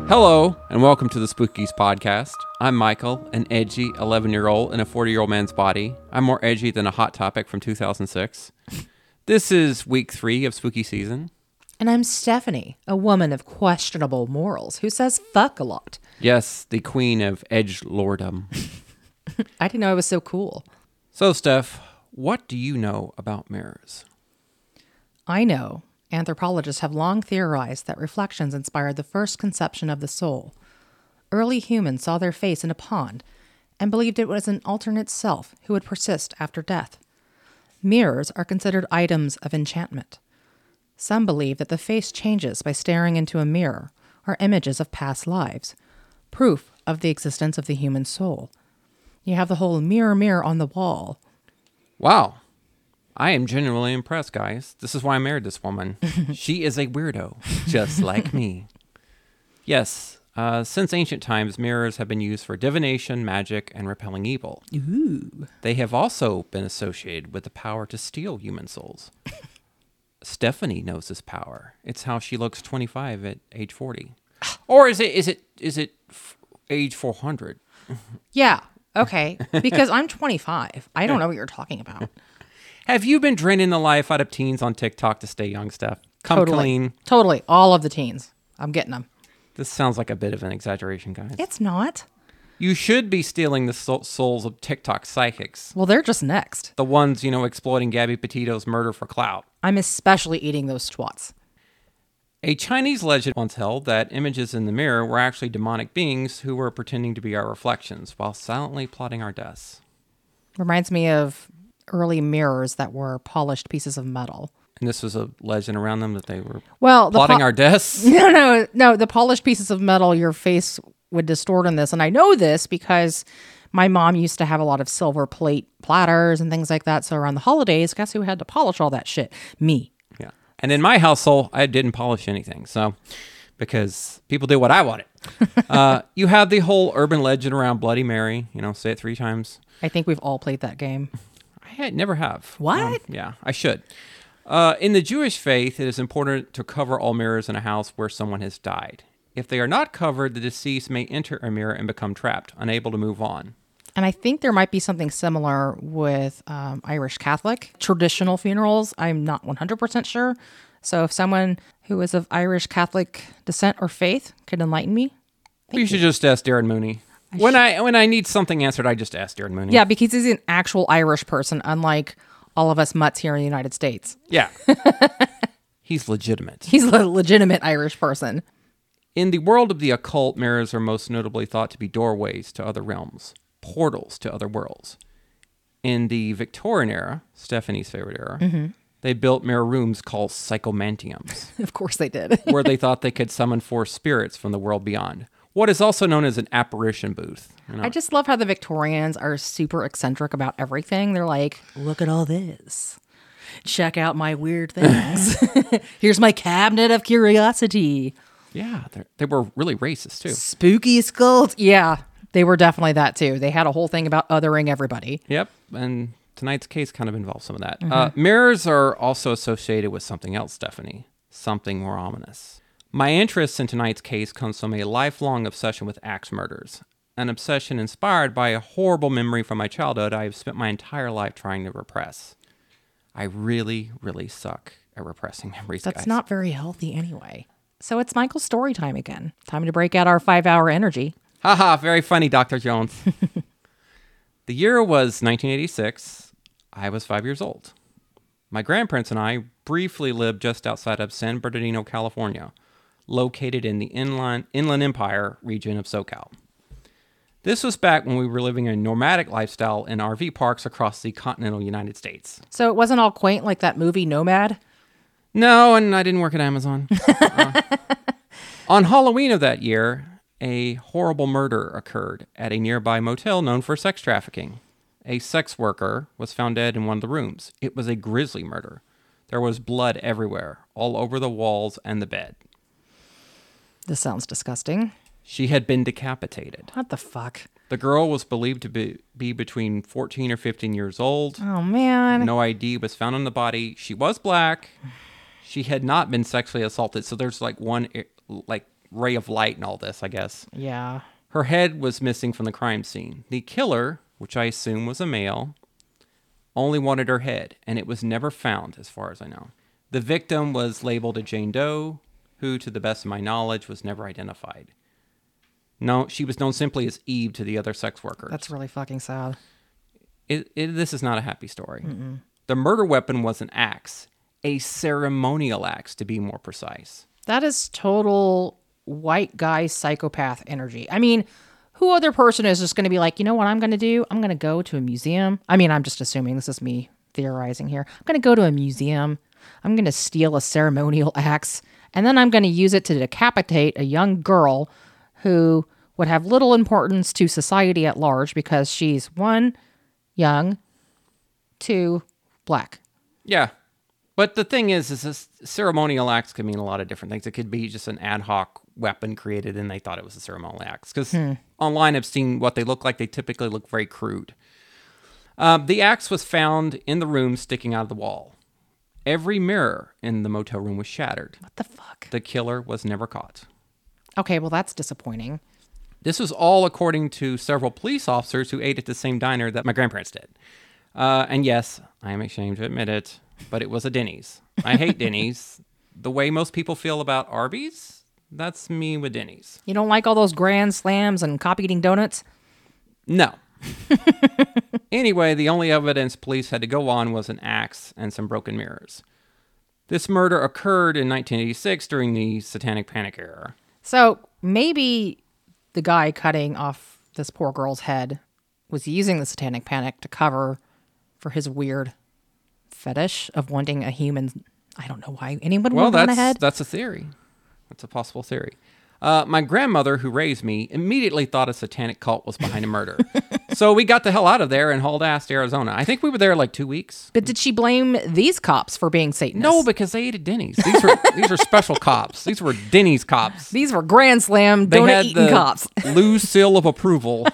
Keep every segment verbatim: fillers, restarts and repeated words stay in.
Hello, and welcome to the Spookies podcast. I'm Michael, an edgy eleven-year-old in a forty-year-old man's body. I'm more edgy than a Hot Topic from two thousand six. This is week three of spooky season. And I'm Stephanie, a woman of questionable morals who says fuck a lot. Yes, the queen of edgelordom. I didn't know I was so cool. So, Steph, what do you know about mirrors? I know anthropologists have long theorized that reflections inspired the first conception of the soul. Early humans saw their face in a pond and believed it was an alternate self who would persist after death. Mirrors are considered items of enchantment. Some believe that the face changes by staring into a mirror or images of past lives, proof of the existence of the human soul. You have the whole mirror, mirror on the wall. Wow. I am genuinely impressed, guys. This is why I married this woman. She is a weirdo, just like me. Yes, uh, since ancient times, mirrors have been used for divination, magic, and repelling evil. Ooh. They have also been associated with the power to steal human souls. Stephanie knows this power. It's how she looks twenty-five at age forty. Or is it is it is it f- age four hundred? Yeah, okay. Because I'm twenty-five. I don't know what you're talking about. Have you been draining the life out of teens on TikTok to stay young, Steph? Come Totally. clean. Totally. All of the teens. I'm getting them. This sounds like a bit of an exaggeration, guys. It's not. You should be stealing the soul- souls of TikTok psychics. Well, they're just next. The ones, you know, exploiting Gabby Petito's murder for clout. I'm especially eating those twats. A Chinese legend once held that images in the mirror were actually demonic beings who were pretending to be our reflections while silently plotting our deaths. Reminds me of early mirrors that were polished pieces of metal. And this was a legend around them that they were Well, the plotting po- our deaths? No, no, no. The polished pieces of metal, your face would distort in this. And I know this because my mom used to have a lot of silver plate platters and things like that. So around the holidays, guess who had to polish all that shit? Me. Yeah. And in my household, I didn't polish anything. So, because people do what I wanted. uh, you have the whole urban legend around Bloody Mary. You know, say it three times. I think we've all played that game. I had, never have. What? Um, yeah, I should. Uh, in the Jewish faith, it is important to cover all mirrors in a house where someone has died. If they are not covered, the deceased may enter a mirror and become trapped, unable to move on. And I think there might be something similar with um, Irish Catholic traditional funerals. I'm not one hundred percent sure. So if someone who is of Irish Catholic descent or faith could enlighten me. We you. should just ask Darren Mooney. I when should. I when I need something answered, I just ask Darren Mooney. Yeah, because he's an actual Irish person, unlike all of us mutts here in the United States. Yeah. He's legitimate. He's a legitimate Irish person. In the world of the occult, mirrors are most notably thought to be doorways to other realms, portals to other worlds. In the Victorian era, Stephanie's favorite era, mm-hmm. they built mirror rooms called psychomantiums. Of course they did. Where they thought they could summon forth spirits from the world beyond. What is also known as an apparition booth. You know? I just love how the Victorians are super eccentric about everything. They're like, look at all this. Check out my weird things. Here's my cabinet of curiosity. Yeah, they were really racist, too. Spooky skulls. Yeah, they were definitely that, too. They had a whole thing about othering everybody. Yep, and tonight's case kind of involves some of that. Mm-hmm. Uh, mirrors are also associated with something else, Stephanie. Something more ominous. My interest in tonight's case comes from a lifelong obsession with axe murders. An obsession inspired by a horrible memory from my childhood I have spent my entire life trying to repress. I really, really suck at repressing memories, That's guys. not very healthy anyway. So it's Michael's story time again. Time to break out our five-hour energy. Haha, very funny, Doctor Jones. The year was nineteen eighty-six. I was five years old. My grandparents and I briefly lived just outside of San Bernardino, California, located in the Inland, Inland Empire region of SoCal. This was back when we were living a nomadic lifestyle in R V parks across the continental United States. So it wasn't all quaint like that movie Nomad? No, and I didn't work at Amazon. uh, on Halloween of that year, a horrible murder occurred at a nearby motel known for sex trafficking. A sex worker was found dead in one of the rooms. It was a grisly murder. There was blood everywhere, all over the walls and the bed. This sounds disgusting. She had been decapitated. What the fuck? The girl was believed to be, be between fourteen or fifteen years old. Oh, man. No I D was found on the body. She was black. She had not been sexually assaulted. So there's like one, like ray of light in all this, I guess. Yeah. Her head was missing from the crime scene. The killer, which I assume was a male, only wanted her head, and it was never found, as far as I know. The victim was labeled a Jane Doe, who, to the best of my knowledge, was never identified. No, she was known simply as Eve to the other sex workers. That's really fucking sad. It, it, this is not a happy story. Mm-mm. The murder weapon was an axe, a ceremonial axe, to be more precise. That is total white guy psychopath energy. I mean, who other person is just going to be like, you know what I'm going to do? I'm going to go to a museum. I mean, I'm just assuming this is me theorizing here. I'm going to go to a museum. I'm going to steal a ceremonial axe, and then I'm going to use it to decapitate a young girl who would have little importance to society at large because she's, one, young, two, black. Yeah. But the thing is, is this ceremonial axe could mean a lot of different things. It could be just an ad hoc weapon created and they thought it was a ceremonial axe. Because hmm. online I've seen what they look like. They typically look very crude. Um, the axe was found in the room sticking out of the wall. Every mirror in the motel room was shattered. What the fuck? The killer was never caught. Okay, well, that's disappointing. This was all according to several police officers who ate at the same diner that my grandparents did. Uh, and yes, I am ashamed to admit it, but it was a Denny's. I hate Denny's. The way most people feel about Arby's, that's me with Denny's. You don't like all those grand slams and cop-eating donuts? No. Anyway, the only evidence police had to go on was an axe and some broken mirrors. This murder occurred in nineteen eighty-six during the Satanic Panic era. So maybe the guy cutting off this poor girl's head was using the Satanic Panic to cover for his weird fetish of wanting a human. I don't know why anyone would well, want a head. That's a theory. That's a possible theory. Uh, my grandmother, who raised me, immediately thought a satanic cult was behind a murder. So we got the hell out of there and hauled ass to Arizona. I think we were there like two weeks. But did she blame these cops for being Satanists? No, because they ate at Denny's. These were these are special cops. These were Denny's cops. These were Grand Slam donut-eating cops. Lou seal of approval.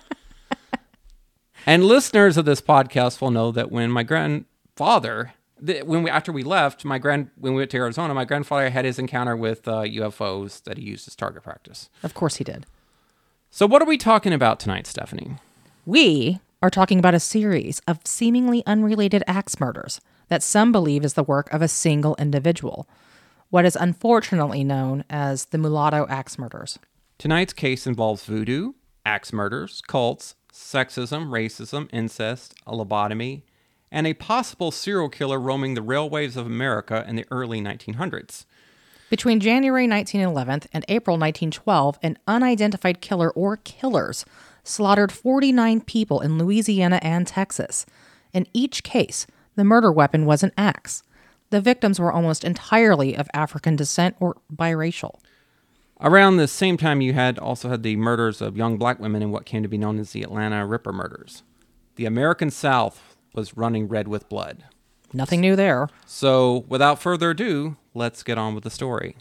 And listeners of this podcast will know that when my grandfather... The, when we after we left, my grand when we went to Arizona, my grandfather had his encounter with uh, U F Os that he used as target practice. Of course he did. So what are we talking about tonight, Stephanie? We are talking about a series of seemingly unrelated axe murders that some believe is the work of a single individual, what is unfortunately known as the mulatto axe murders. Tonight's case involves voodoo, axe murders, cults, sexism, racism, incest, a lobotomy, and a possible serial killer roaming the railways of America in the early nineteen hundreds. Between January nineteen eleven and April nineteen twelve, an unidentified killer or killers slaughtered forty-nine people in Louisiana and Texas. In each case, the murder weapon was an axe. The victims were almost entirely of African descent or biracial. Around the same time, you had also had the murders of young black women in what came to be known as the Atlanta Ripper murders. The American South was running red with blood. Nothing new there. So, without further ado, let's get on with the story.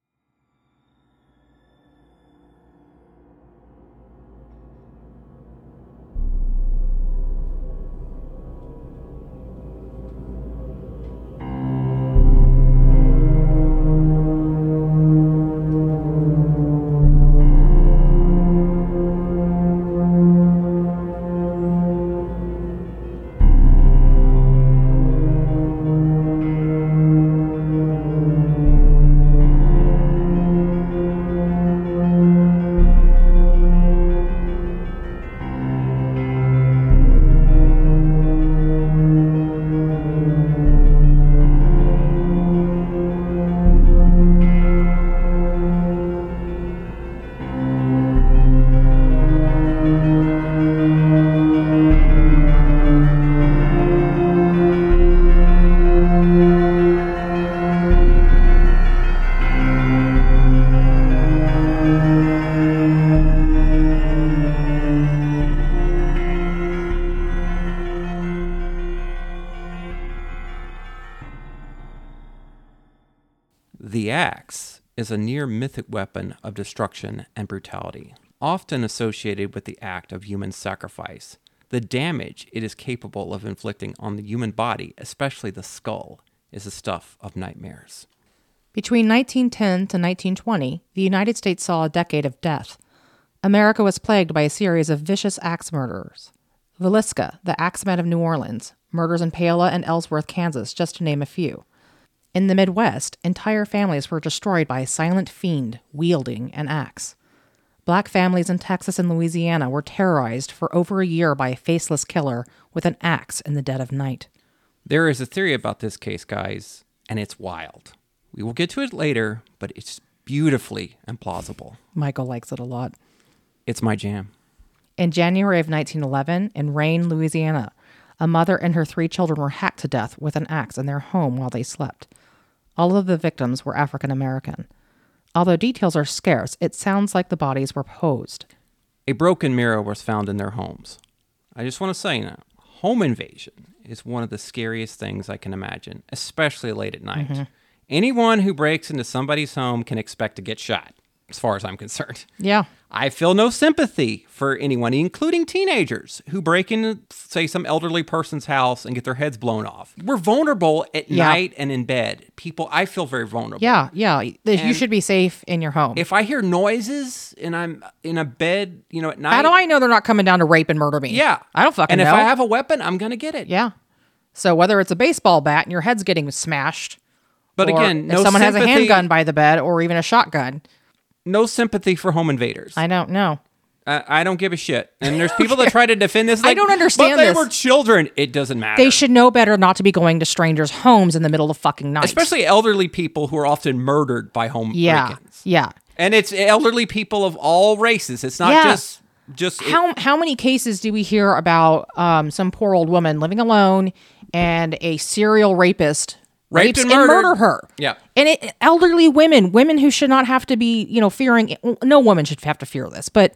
The axe is a near-mythic weapon of destruction and brutality, often associated with the act of human sacrifice. The damage it is capable of inflicting on the human body, especially the skull, is the stuff of nightmares. Between nineteen ten to nineteen twenty, the United States saw a decade of death. America was plagued by a series of vicious axe murderers. Villisca, the Axeman of New Orleans, murders in Paola and Ellsworth, Kansas, just to name a few. In the Midwest, entire families were destroyed by a silent fiend wielding an axe. Black families in Texas and Louisiana were terrorized for over a year by a faceless killer with an axe in the dead of night. There is a theory about this case, guys, and it's wild. We will get to it later, but it's beautifully implausible. Michael likes it a lot. It's my jam. In January of nineteen eleven, in Rayne, Louisiana, a mother and her three children were hacked to death with an axe in their home while they slept. All of the victims were African American. Although details are scarce, it sounds like the bodies were posed. A broken mirror was found in their homes. I just want to say now, home invasion is one of the scariest things I can imagine, especially late at night. Mm-hmm. Anyone who breaks into somebody's home can expect to get shot, as far as I'm concerned. Yeah. I feel no sympathy for anyone, including teenagers, who break into, say, some elderly person's house and get their heads blown off. We're vulnerable at yeah. night and in bed. People, I feel very vulnerable. Yeah, yeah. And you should be safe in your home. If I hear noises and I'm in a bed, you know, at night. How do I know they're not coming down to rape and murder me? Yeah. I don't fucking know. And know. if I have a weapon, I'm going to get it. Yeah. So whether it's a baseball bat and your head's getting smashed, but again, no if someone sympathy, has a handgun by the bed or even a shotgun. No sympathy for home invaders. I don't know. I, I don't give a shit. And there's people that try to defend this. Like, I don't understand but they this. were children. It doesn't matter. They should know better not to be going to strangers' homes in the middle of fucking night. Especially elderly people who are often murdered by home yeah. break-ins. Yeah. And it's elderly people of all races. It's not yeah. just... just how, it, how many cases do we hear about um, some poor old woman living alone and a serial rapist raped rapes and, and murdered. murder her? Yeah. And it, elderly women, women who should not have to be, you know, fearing, no woman should have to fear this, but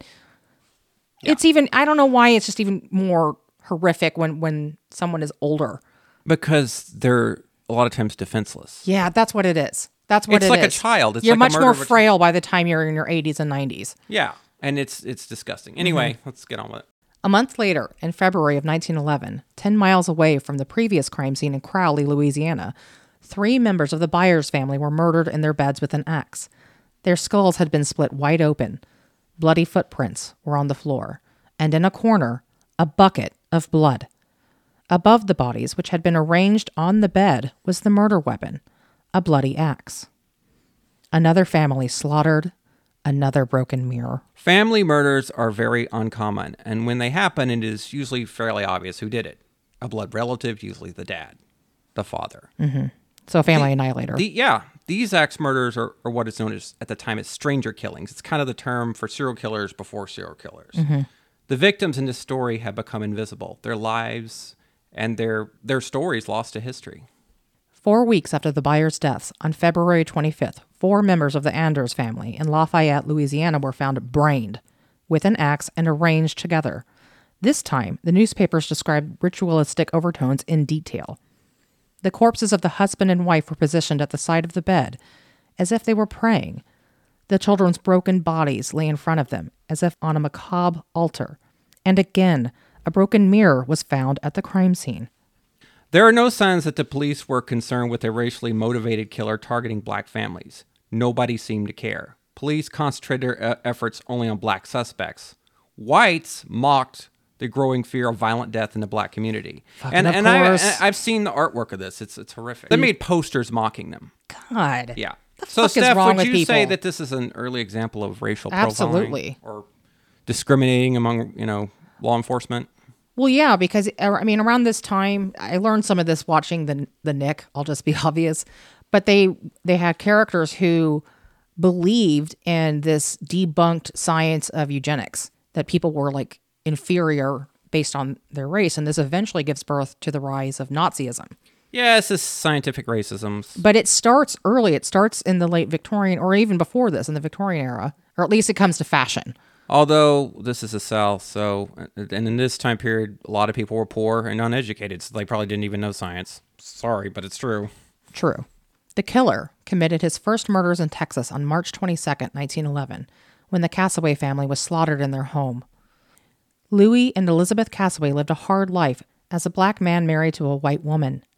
yeah. it's even, I don't know why it's just even more horrific when, when someone is older. Because they're a lot of times defenseless. Yeah, that's what it is. That's what it's it like is. It's like a child. It's You're like much a more murder frail by the time you're in your eighties and nineties. Yeah, and it's it's disgusting. Anyway, mm-hmm. let's get on with it. A month later, in February of nineteen eleven, ten miles away from the previous crime scene in Crowley, Louisiana, three members of the Byers family were murdered in their beds with an axe. Their skulls had been split wide open. Bloody footprints were on the floor, and in a corner, a bucket of blood. Above the bodies, which had been arranged on the bed, was the murder weapon, a bloody axe. Another family slaughtered, another broken mirror. Family murders are very uncommon, and when they happen, it is usually fairly obvious who did it. A blood relative, usually the dad, the father. Mm-hmm. So a family the, annihilator. The, yeah. These axe murders are, are what is known as, at the time, as stranger killings. It's kind of the term for serial killers before serial killers. Mm-hmm. The victims in this story have become invisible. Their lives and their their stories lost to history. Four weeks after the Byers' deaths, on February twenty-fifth, four members of the Anders family in Lafayette, Louisiana were found brained with an axe and arranged together. This time, the newspapers described ritualistic overtones in detail. The corpses of the husband and wife were positioned at the side of the bed, as if they were praying. The children's broken bodies lay in front of them, as if on a macabre altar. And again, a broken mirror was found at the crime scene. There are no signs that the police were concerned with a racially motivated killer targeting black families. Nobody seemed to care. Police concentrated their uh, efforts only on black suspects. Whites mocked the growing fear of violent death in the black community. Fucking and of and I, course. I've seen the artwork of this. It's it's horrific. They made posters mocking them. God. Yeah. The so, fuck Steph, is wrong would with you people? say that this is an early example of racial profiling? Absolutely. Or discriminating among, you know, law enforcement? Well, yeah, because, I mean, around this time, I learned some of this watching the the Nick, I'll just be obvious, but they they had characters who believed in this debunked science of eugenics, that people were, like, inferior based on their race, and this eventually gives birth to the rise of Nazism. Yeah, it's just scientific racism. But it starts early. It starts in the late Victorian, or even before this, in the Victorian era, or at least it comes to fashion. Although this is the South, so, and in this time period, a lot of people were poor and uneducated, so they probably didn't even know science. Sorry, but it's true. True. The killer committed his first murders in Texas on March twenty-second, nineteen eleven, when the Cassaway family was slaughtered in their home. Louis and Elizabeth Cassaway lived a hard life as a black man married to a white woman.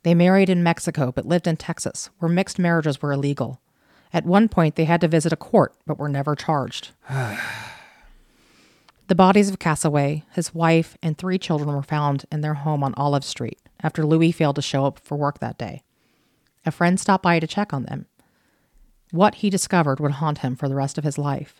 They married in Mexico but lived in Texas, where mixed marriages were illegal. At one point, they had to visit a court but were never charged. The bodies of Cassaway, his wife, and three children were found in their home on Olive Street after Louis failed to show up for work that day. A friend stopped by to check on them. What he discovered would haunt him for the rest of his life.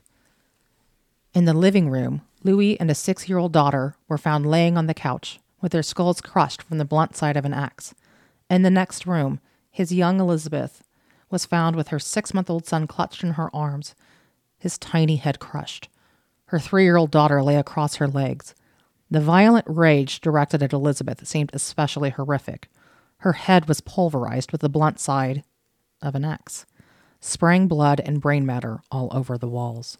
In the living room, Louis and a six-year-old daughter were found laying on the couch with their skulls crushed from the blunt side of an axe. In the next room, his young Elizabeth was found with her six-month-old son clutched in her arms, his tiny head crushed. Her three-year-old daughter lay across her legs. The violent rage directed at Elizabeth seemed especially horrific. Her head was pulverized with the blunt side of an axe, spraying blood and brain matter all over the walls.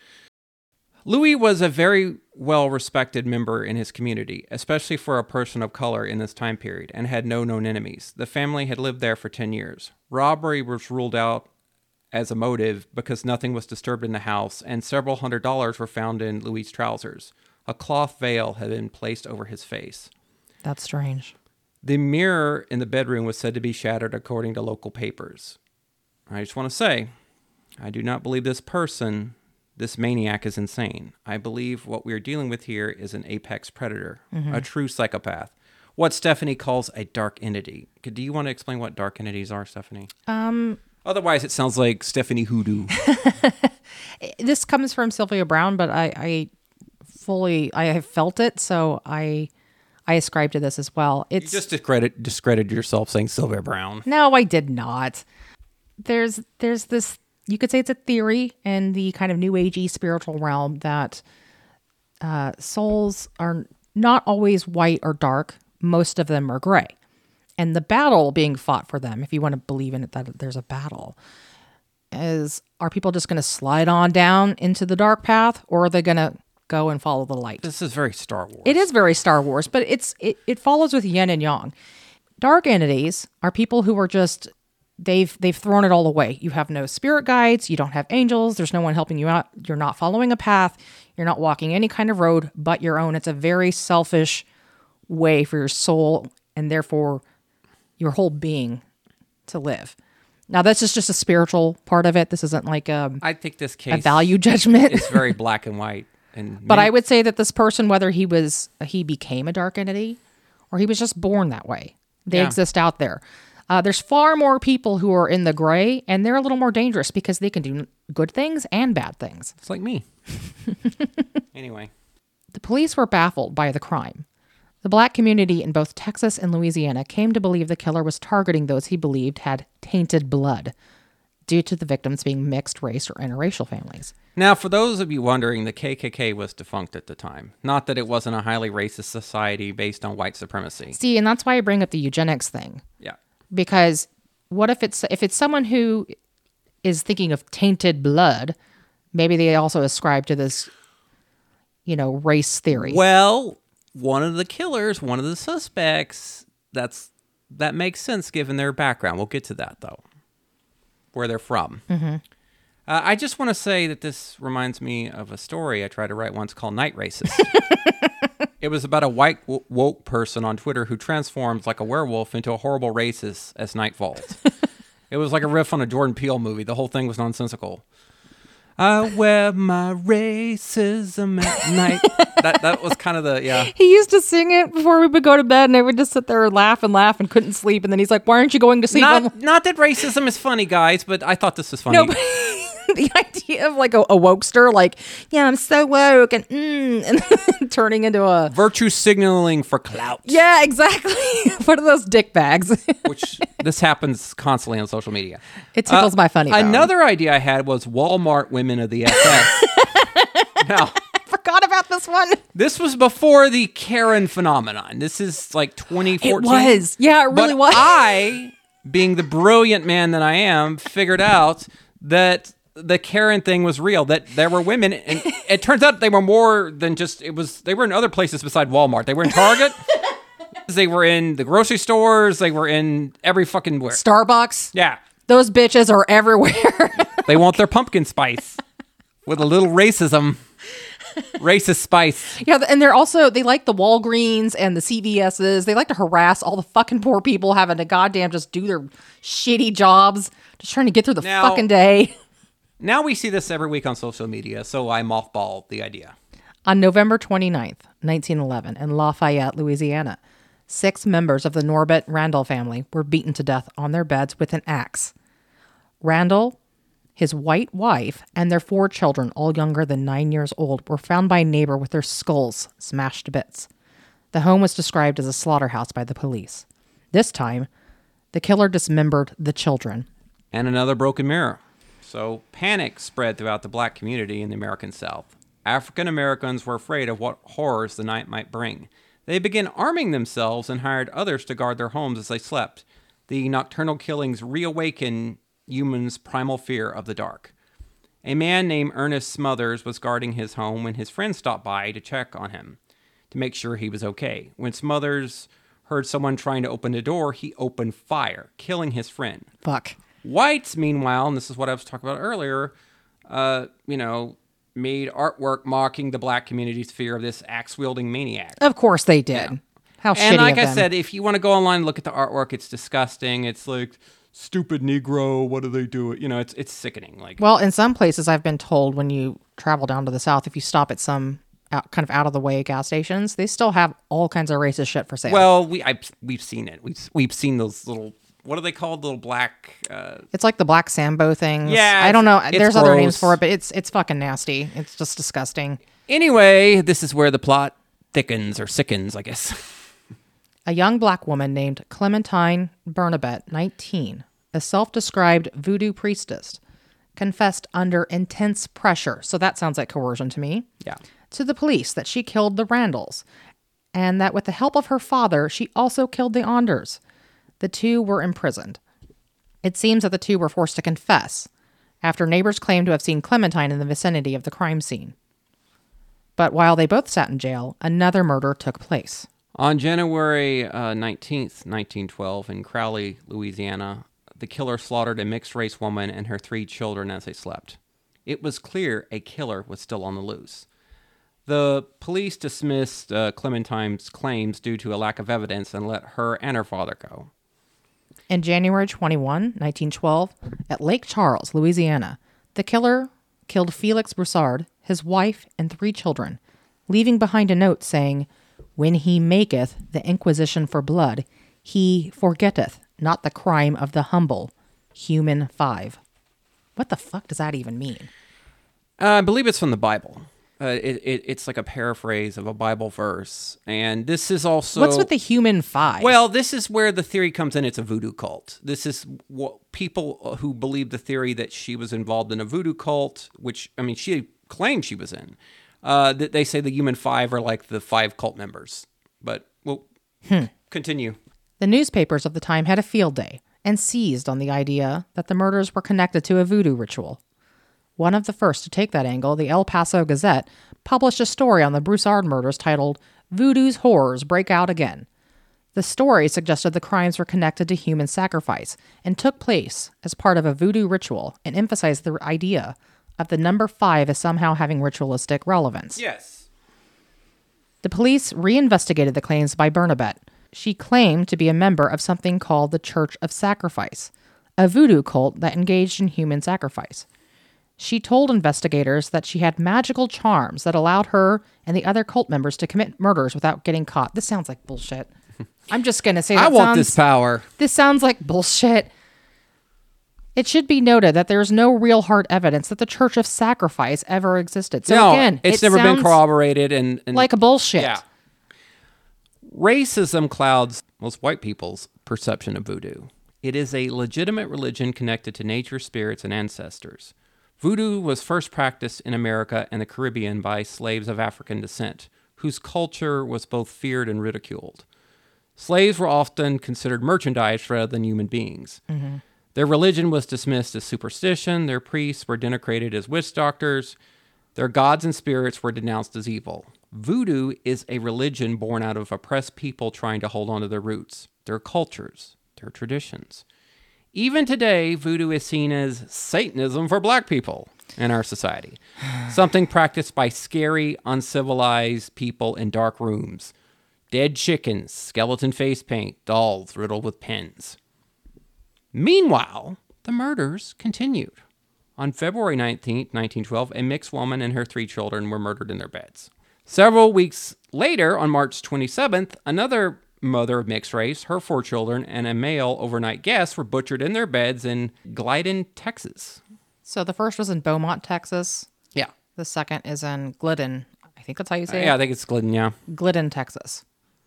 Louis was a very well-respected member in his community, especially for a person of color in this time period, and had no known enemies. The family had lived there for ten years. Robbery was ruled out as a motive because nothing was disturbed in the house, and several hundred dollars were found in Louis' trousers. A cloth veil had been placed over his face. That's strange. The mirror in the bedroom was said to be shattered according to local papers. I just want to say, I do not believe this person, this maniac, is insane. I believe what we are dealing with here is an apex predator, mm-hmm. a true psychopath. What Stephanie calls a dark entity. Do you want to explain what dark entities are, Stephanie? Um... Otherwise, it sounds like Stephanie Hoodoo. This comes from Sylvia Browne, but I, I fully, I have felt it, so I I ascribe to this as well. It's, you just discredit, discredited yourself saying Sylvia Browne. No, I did not. There's there's this, you could say it's a theory in the kind of new agey spiritual realm that uh, souls are not always white or dark. Most of them are gray. And the battle being fought for them, if you want to believe in it, that there's a battle, is are people just going to slide on down into the dark path, or are they going to go and follow the light? This is very Star Wars. It is very Star Wars, but it's it, it follows with yin and yang. Dark entities are people who are just, they've they've thrown it all away. You have no spirit guides, you don't have angels, there's no one helping you out, you're not following a path, you're not walking any kind of road but your own. It's a very selfish way for your soul, and therefore your whole being, to live. Now, this is just a spiritual part of it. This isn't like a, I think this case a value judgment. It's very black and white. And but many, I would say that this person, whether he was he became a dark entity or he was just born that way, they yeah. exist out there. Uh, there's far more people who are in the gray, and they're a little more dangerous because they can do good things and bad things. It's like me. Anyway. The police were baffled by the crime. The black community in both Texas and Louisiana came to believe the killer was targeting those he believed had tainted blood due to the victims being mixed race or interracial families. Now, for those of you wondering, the K K K was defunct at the time. Not that it wasn't a highly racist society based on white supremacy. See, and that's why I bring up the eugenics thing. Yeah. Because what if it's if it's someone who is thinking of tainted blood, maybe they also ascribe to this, you know, race theory. Well, one of the killers, one of the suspects, that's that makes sense given their background. We'll get to that, though, where they're from. Mm-hmm. Uh, I just want to say that this reminds me of a story I tried to write once called Night Racist. It was about a white w- woke person on Twitter who transformed like a werewolf into a horrible racist as Nightfall. It was like a riff on a Jordan Peele movie. The whole thing was nonsensical. I wear my racism at night. that that was kind of the, yeah. He used to sing it before we would go to bed, and I would just sit there and laugh and laugh and couldn't sleep. And then he's like, why aren't you going to sleep? Not, not that racism is funny, guys, but I thought this was funny. No, but the idea of like a, a wokester, like, yeah, I'm so woke, and mm, and turning into a... Virtue signaling for clout. Yeah, exactly. What are those dick bags? Which this happens constantly on social media. It tickles uh, my funny bone. Another idea I had was Walmart Women of the S S. Now, I forgot about this one. This was before the Karen phenomenon. This is like twenty fourteen. It was. Yeah, it really but was. I, being the brilliant man that I am, figured out that the Karen thing was real, that there were women, and it turns out they were more than just, it was, they were in other places beside Walmart. They were in Target. They were in the grocery stores. They were in every fucking where. Starbucks. Yeah. Those bitches are everywhere. They want their pumpkin spice with a little racism. Racist spice. Yeah, and they're also, they like the Walgreens and the C V S's. They like to harass all the fucking poor people having to goddamn just do their shitty jobs, just trying to get through the Now- fucking day. Now we see this every week on social media, so I mothball the idea. On November twenty-ninth, nineteen eleven, in Lafayette, Louisiana, six members of the Norbert Randall family were beaten to death on their beds with an axe. Randall, his white wife, and their four children, all younger than nine years old, were found by a neighbor with their skulls smashed to bits. The home was described as a slaughterhouse by the police. This time, the killer dismembered the children. And another broken mirror. So panic spread throughout the black community in the American South. African Americans were afraid of what horrors the night might bring. They began arming themselves and hired others to guard their homes as they slept. The nocturnal killings reawakened humans' primal fear of the dark. A man named Ernest Smothers was guarding his home when his friend stopped by to check on him to make sure he was okay. When Smothers heard someone trying to open the door, he opened fire, killing his friend. Fuck. Whites, meanwhile, and this is what I was talking about earlier, uh, you know, made artwork mocking the black community's fear of this axe-wielding maniac. Of course they did. Yeah. How shitty And like of I them. said, if you want to go online and look at the artwork, it's disgusting. It's like, stupid Negro, what do they do? You know, it's it's sickening. Like, Well, in some places, I've been told when you travel down to the South, if you stop at some out, kind of out of the way gas stations, they still have all kinds of racist shit for sale. well, we I, we've seen it. We've we've seen those little, what are they called? Little black. Uh, it's like the black Sambo things. Yeah, I don't know. it's There's other gross. names for it, but it's it's fucking nasty. It's just disgusting. anyway, this is where the plot thickens or sickens, I guess. A young black woman named Clementine Bernabet, nineteen, a self-described voodoo priestess, confessed under intense pressure, so that sounds like coercion to me, Yeah. to the police that she killed the Randalls, and that with the help of her father, she also killed the Onders. The two were imprisoned. It seems that the two were forced to confess, after neighbors claimed to have seen Clementine in the vicinity of the crime scene. But while they both sat in jail, another murder took place. On January uh, nineteenth, nineteen twelve, in Crowley, Louisiana, the killer slaughtered a mixed-race woman and her three children as they slept. It was clear a killer was still on the loose. The police dismissed uh, Clementine's claims due to a lack of evidence and let her and her father go. In January twenty-first, nineteen twelve, at Lake Charles, Louisiana, the killer killed Felix Broussard, his wife, and three children, leaving behind a note saying, "When he maketh the inquisition for blood, he forgetteth not the crime of the humble, human five." What the fuck does that even mean? Uh, I believe it's from the Bible. Uh, it, it It's like a paraphrase of a Bible verse. And this is also... What's with the human five? Well, this is where the theory comes in. It's a voodoo cult. This is what people who believe the theory that she was involved in a voodoo cult, which, I mean, she claimed she was in. Uh, that they say the human five are like the five cult members. But, well, hmm. continue. The newspapers of the time had a field day and seized on the idea that the murders were connected to a voodoo ritual. One of the first to take that angle, the El Paso Gazette, published a story on the Broussard murders titled, "Voodoo's Horrors Break Out Again." The story suggested the crimes were connected to human sacrifice and took place as part of a voodoo ritual and emphasized the idea of the number five as somehow having ritualistic relevance. Yes. The police reinvestigated the claims by Bernabet. She claimed to be a member of something called the Church of Sacrifice, a voodoo cult that engaged in human sacrifice. She told investigators that she had magical charms that allowed her and the other cult members to commit murders without getting caught. This sounds like bullshit. I'm just going to say that I want sounds, this power. This sounds like bullshit. It should be noted that there is no real hard evidence that the Church of Sacrifice ever existed. So no, again, it's it never been sounds corroborated. And, and like a bullshit. Yeah. Racism clouds most white people's perception of voodoo. It is a legitimate religion connected to nature, spirits, and ancestors. Voodoo was first practiced in America and the Caribbean by slaves of African descent, whose culture was both feared and ridiculed. Slaves were often considered merchandise rather than human beings. Mm-hmm. Their religion was dismissed as superstition, their priests were denigrated as witch doctors, their gods and spirits were denounced as evil. Voodoo is a religion born out of oppressed people trying to hold on to their roots, their cultures, their traditions. Even today, voodoo is seen as Satanism for black people. in our society. Something practiced by scary, uncivilized people in dark rooms. Dead chickens, skeleton face paint, dolls riddled with pins. Meanwhile, the murders continued. On February nineteenth, nineteen twelve, a mixed woman and her three children were murdered in their beds. Several weeks later, on March twenty-seventh, another mother of mixed race, her four children, and a male overnight guest were butchered in their beds in Glidden, Texas. So the first was in Beaumont, Texas. Yeah. The second is in Glidden. I think that's how you say Uh, it. yeah, I think it's Glidden, yeah. Glidden, Texas.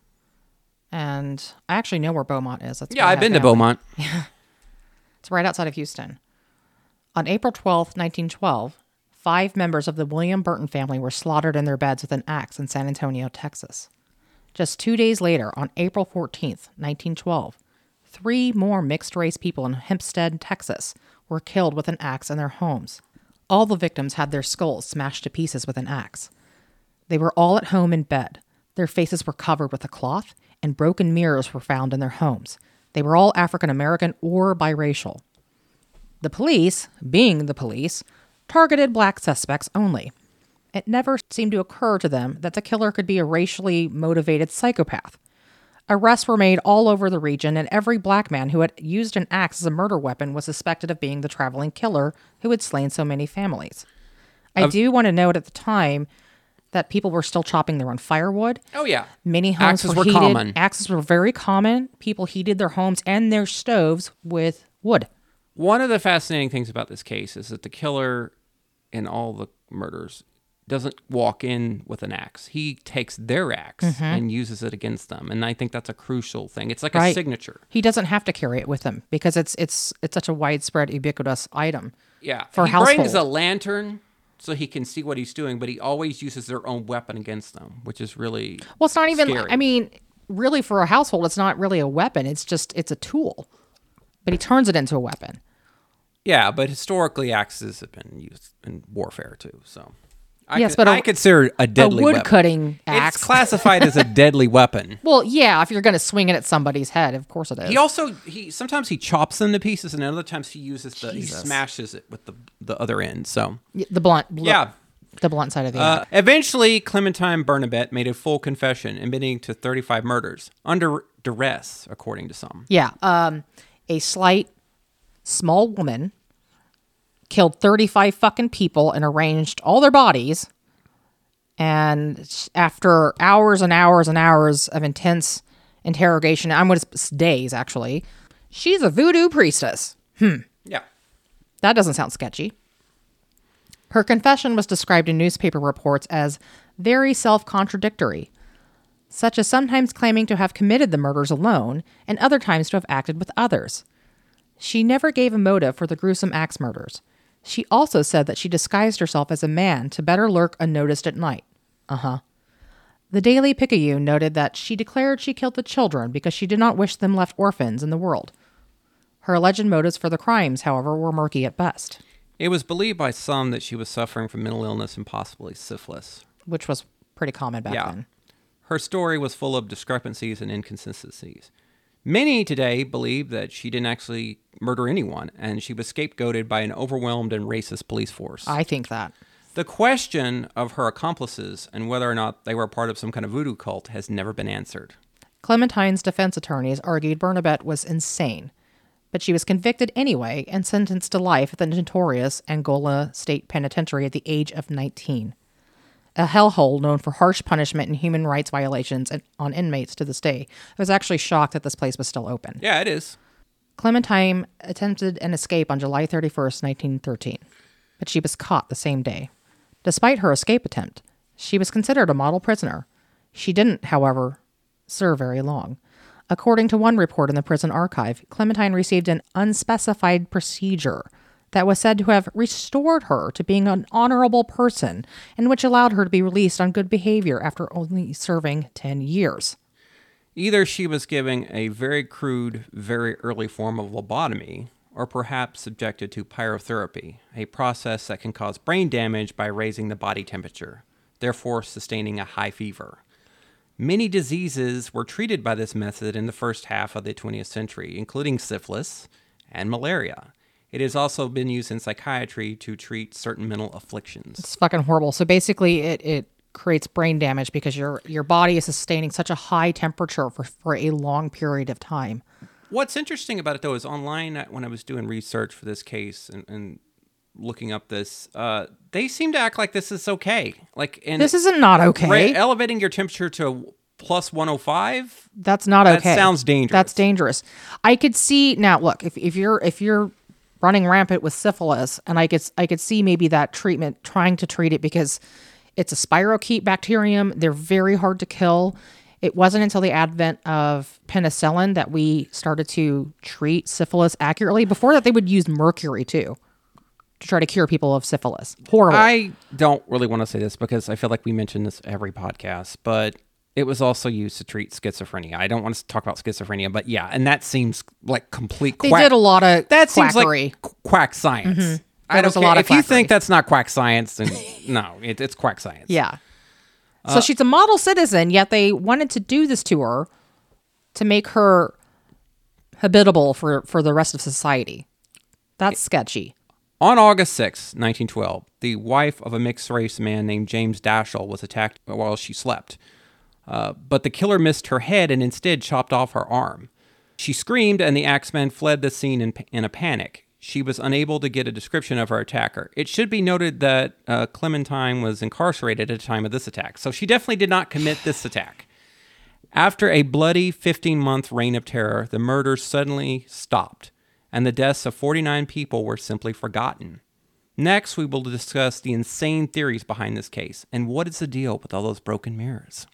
And I actually know where Beaumont is. That's Yeah, where I I've have been to family. Beaumont. It's right outside of Houston. On April twelfth, nineteen twelve, five members of the William Burton family were slaughtered in their beds with an axe in San Antonio, Texas. Just two days later, on April fourteenth, nineteen twelve, three more mixed-race people in Hempstead, Texas, were killed with an axe in their homes. All the victims had their skulls smashed to pieces with an axe. They were all at home in bed. Their faces were covered with a cloth, and broken mirrors were found in their homes. They were all African American or biracial. The police, being the police, targeted black suspects only. It never seemed to occur to them that the killer could be a racially motivated psychopath. Arrests were made all over the region, and every black man who had used an axe as a murder weapon was suspected of being the traveling killer who had slain so many families. I Of- do want to note at the time that people were still chopping their own firewood. Oh, yeah. Many homes Axes were, were heated. common. Axes were very common. People heated their homes and their stoves with wood. One of the fascinating things about this case is that the killer in all the murders doesn't walk in with an axe. He takes their axe Mm-hmm. and uses it against them. And I think that's a crucial thing. It's like a Right. signature. He doesn't have to carry it with him because it's it's it's such a widespread, ubiquitous item. Yeah. For he household. brings a lantern so he can see what he's doing, but he always uses their own weapon against them, which is really Well, it's not even. scary. I mean, really, for a household, it's not really a weapon. It's just it's a tool. But he turns it into a weapon. Yeah, but historically axes have been used in warfare too. So I Yes, could- but a- I consider a A deadly wood weapon. cutting axe. It's classified as a deadly weapon. Well, yeah, if you're going to swing it at somebody's head, of course it is. He also he sometimes he chops them to pieces, and other times he uses the Jesus. he smashes it with the the other end. So Y- the blunt. bl- yeah. The blunt side of the Uh, axe. eventually, Clementine Bernabet made a full confession, admitting to thirty-five murders under duress, according to some. Yeah. Um, a slight, small woman killed thirty-five fucking people and arranged all their bodies. And sh- after hours and hours and hours of intense interrogation, I'm going to days actually, she's a voodoo priestess. Yeah. That doesn't sound sketchy. Her confession was described in newspaper reports as very self-contradictory, such as sometimes claiming to have committed the murders alone and other times to have acted with others. She never gave a motive for the gruesome axe murders. She also said that she disguised herself as a man to better lurk unnoticed at night. Uh-huh. The Daily Picayune noted that she declared she killed the children because she did not wish them left orphans in the world. Her alleged motives for the crimes, however, were murky at best, It was believed by some that she was suffering from mental illness and possibly syphilis. which was pretty common back Yeah. then. Her story was full of discrepancies and inconsistencies. Many today believe that she didn't actually murder anyone, and she was scapegoated by an overwhelmed and racist police force. I think that. The question of her accomplices and whether or not they were part of some kind of voodoo cult has never been answered. Clementine's defense attorneys argued Bernabet was insane, but she was convicted anyway and sentenced to life at the notorious Angola State Penitentiary at the age of nineteen. A hellhole known for harsh punishment and human rights violations on inmates to this day. I was actually shocked that this place was still open. Yeah, it is. Clementine attempted an escape on July thirty-first, nineteen thirteen, but she was caught the same day. Despite her escape attempt, she was considered a model prisoner. She didn't, however, serve very long. According to one report in the prison archive, Clementine received an unspecified procedure that was said to have restored her to being an honorable person and which allowed her to be released on good behavior after only serving ten years. Either she was giving a very crude, very early form of lobotomy, or perhaps subjected to pyrotherapy, a process that can cause brain damage by raising the body temperature, therefore sustaining a high fever. Many diseases were treated by this method in the first half of the twentieth century, including syphilis and malaria. It has also been used in psychiatry to treat certain mental afflictions. It's fucking horrible. So basically, it it creates brain damage because your your body is sustaining such a high temperature for, for a long period of time. What's interesting about it, though, is online, when I was doing research for this case and, and looking up this, uh, they seem to act like this is okay. Like, and This isn't not okay. ra- elevating your temperature to plus one oh five. That's not That okay. sounds dangerous. That's dangerous. I could see now. Look, if if you're if you're running rampant with syphilis, and I could I could see maybe that treatment trying to treat it because it's a spirochete bacterium. They're very hard to kill. It wasn't until the advent of penicillin that we started to treat syphilis accurately. Before that, they would use mercury too to try to cure people of syphilis. Horrible. I don't really want to say this because I feel like we mention this every podcast, but it was also used to treat schizophrenia. I don't want to talk about schizophrenia, but yeah, and that seems like complete they quack. did a lot of that quackery. seems like qu- quack science. Mm-hmm. I There don't was a care. lot of If you quackery. think that's not quack science, then no, it, it's quack science. Yeah. So she's a model citizen, yet they wanted to do this to her to make her habitable for, for the rest of society. That's sketchy. On August sixth, nineteen twelve, the wife of a mixed-race man named James Dashell was attacked while she slept. Uh, but the killer missed her head and instead chopped off her arm. She screamed, and the axeman fled the scene in, in a panic. She was unable to get a description of her attacker. It should be noted that uh, Clementine was incarcerated at the time of this attack, so she definitely did not commit this attack. After a bloody fifteen-month reign of terror, the murders suddenly stopped, and the deaths of forty-nine people were simply forgotten. Next, we will discuss the insane theories behind this case, and what is the deal with all those broken mirrors.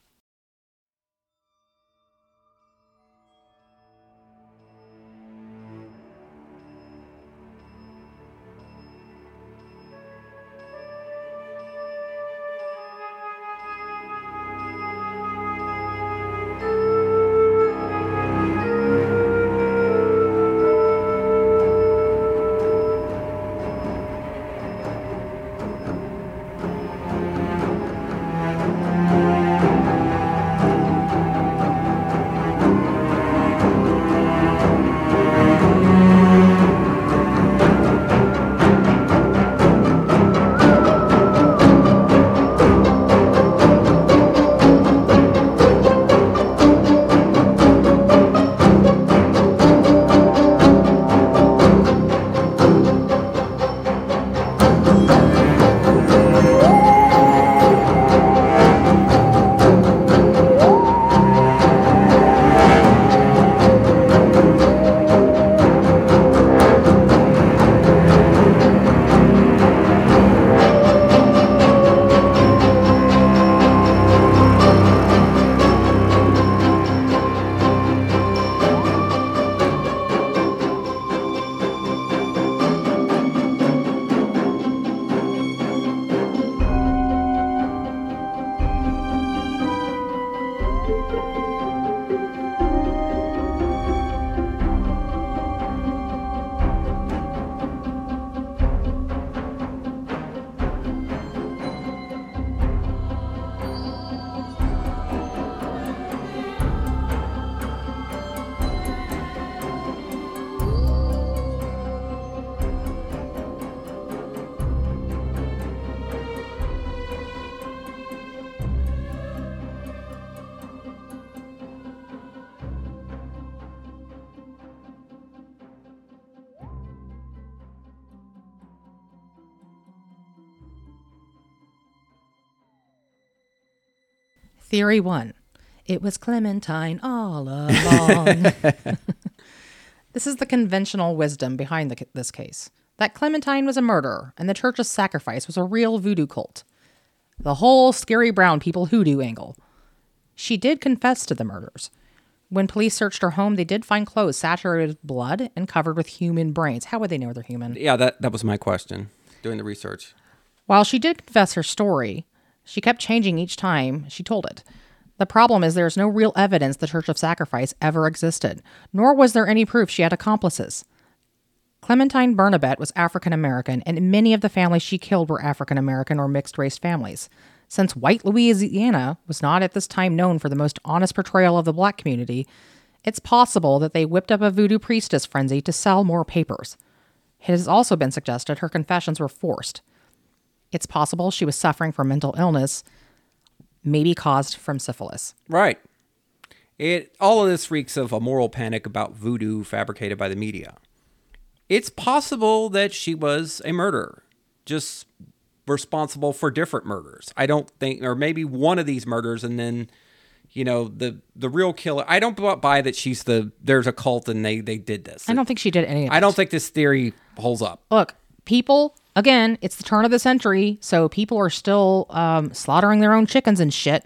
Theory one. It was Clementine all along. This is the conventional wisdom behind the, this case. That Clementine was a murderer, and the Church of Sacrifice was a real voodoo cult. The whole scary brown people hoodoo angle. She did confess to the murders. When police searched her home, they did find clothes saturated with blood and covered with human brains. How would they know they're human? Yeah, that, that was my question, doing the research. While she did confess her story, she kept changing each time she told it. The problem is there's no real evidence the Church of Sacrifice ever existed, nor was there any proof she had accomplices. Clementine Bernabet was African American, and many of the families she killed were African American or mixed-race families. Since white Louisiana was not at this time known for the most honest portrayal of the black community, it's possible that they whipped up a voodoo priestess frenzy to sell more papers. It has also been suggested her confessions were forced. It's possible she was suffering from mental illness, maybe caused from syphilis. Right. It all of this reeks of a moral panic about voodoo fabricated by the media. It's possible that she was a murderer, just responsible for different murders. I don't think, or maybe one of these murders, and then, you know, the the real killer. I don't buy that she's the, there's a cult and they, they did this. I don't think she did any of it. I don't think this theory holds up. Look, people, again, it's the turn of the century, so people are still um, slaughtering their own chickens and shit,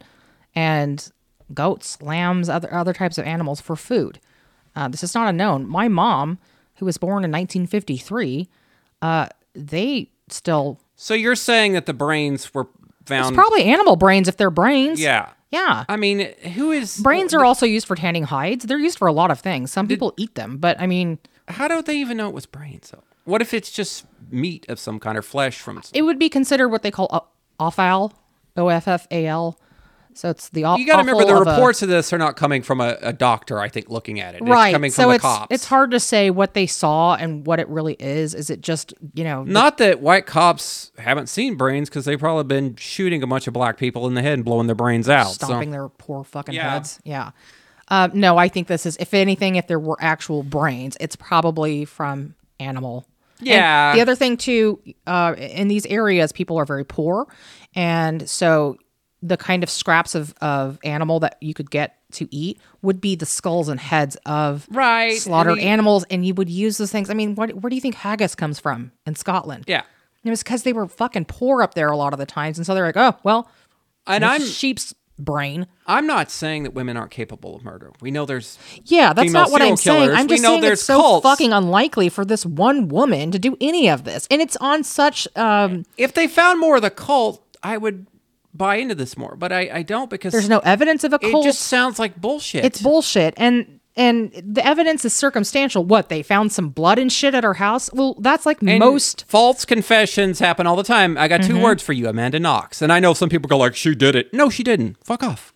and goats, lambs, other other types of animals for food. Uh, this is not unknown. My mom, who was born in nineteen fifty-three, uh, they still... So you're saying that the brains were found... It's probably animal brains if they're brains. Yeah. Yeah. I mean, who is... Brains are also used for tanning hides. They're used for a lot of things. Some people eat them, but I mean... How don't they even know it was brains, though? What if it's just meat of some kind or flesh from... It would be considered what they call o- offal, O F F A L. So it's the off- You got to remember the offal of reports a, of this are not coming from a, a doctor, I think, looking at it. right. It's coming so from the it's, cops. it's hard to say what they saw and what it really is. Is it just, you know... Not that white cops haven't seen brains, because they've probably been shooting a bunch of black people in the head and blowing their brains out. Stomping so. their poor fucking Yeah. heads. Yeah. Uh, no, I think this is, if anything, if there were actual brains, it's probably from animal. Yeah. And the other thing, too, uh, in these areas, people are very poor. And so the kind of scraps of, of animal that you could get to eat would be the skulls and heads of Right. slaughtered I mean- animals. And you would use those things. I mean, what, where do you think haggis comes from in Scotland? Yeah. It was because they were fucking poor up there a lot of the times. And so they're like, oh, well, And it's I'm sheep's brain. I'm not saying that women aren't capable of murder. We know there's... Yeah, that's female not what I'm serial saying. killers. I'm We just know saying there's it's so cults. fucking unlikely for this one woman to do any of this. And it's on such... Um, If they found more of the cult, I would buy into this more. But I, I don't, because... there's no evidence of a It cult. just sounds like bullshit. It's bullshit. And and the evidence is circumstantial. What, they found some blood and shit at her house? Well, that's like And most... false confessions happen all the time. I got two Mm-hmm. words for you, Amanda Knox. And I know some people go like, she did it. No, she didn't. Fuck off.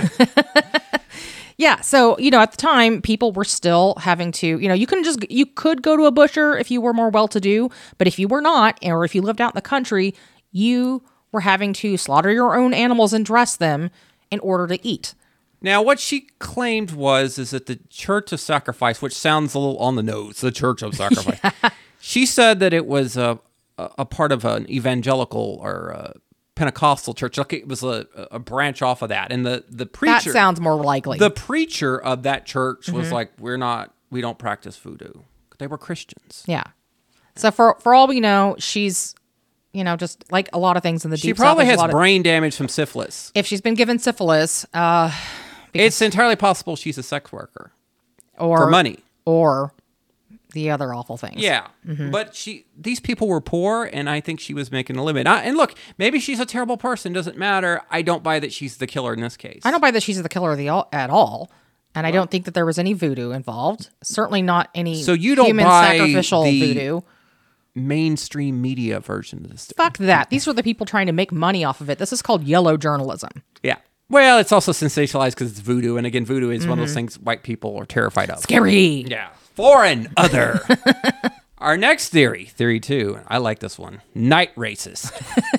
Yeah, so, you know, at the time, people were still having to, you know, you couldn't just, you could go to a butcher if you were more well-to-do, but if you were not, or if you lived out in the country, you were having to slaughter your own animals and dress them in order to eat. Now, what she claimed was is that the Church of Sacrifice, which sounds a little on the nose, the Church of Sacrifice. She said that it was a, a, a part of an evangelical or a Pentecostal church. Like it was a, a branch off of that. And the, the That preacher... sounds more likely. The preacher of that church Mm-hmm. was like, we're not... We don't practice voodoo. They were Christians. Yeah. So for for all we know, she's, you know, just like a lot of things in the She deep probably south. there's has a lot of- brain damage from syphilis. if she's been given syphilis, uh, It's entirely possible she's a sex worker or for money. or the other awful things. Yeah, Mm-hmm. but she these people were poor, and I think she was making a living. I, and look, maybe she's a terrible person. Doesn't matter. I don't buy that she's the killer in this case. I don't buy that she's the killer of the all, at all, and I don't think that there was any voodoo involved. Certainly not any. So you don't human buy sacrificial the- voodoo. Mainstream media version of this. Story. Fuck that. These are the people trying to make money off of it. This is called yellow journalism. Yeah. Well, it's also sensationalized because it's voodoo, and again, voodoo is one Mm-hmm. of those things white people are terrified of. Scary. Yeah. Foreign other. Our next theory, theory two, I like this one. Night racist.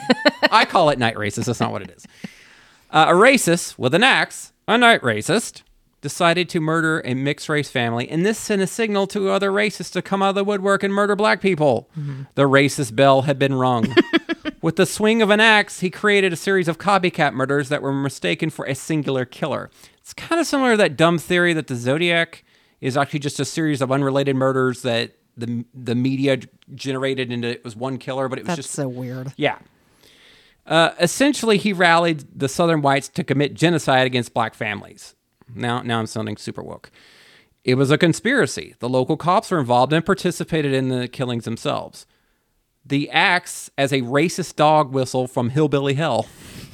I call it night racist. That's not what it is. Uh, a racist with an axe, a night racist, decided to murder a mixed race family, and this sent a signal to other racists to come out of the woodwork and murder black people. Mm-hmm. The racist bell had been rung. With the swing of an axe, he created a series of copycat murders that were mistaken for a singular killer. It's kind of similar to that dumb theory that the Zodiac is actually just a series of unrelated murders that the the media g- generated into it was one killer, but it was That's just so weird. yeah. Uh, essentially, he rallied the Southern whites to commit genocide against black families. Now, now I'm sounding super woke. It was a conspiracy. The local cops were involved and participated in the killings themselves. The axe as a racist dog whistle from hillbilly hell.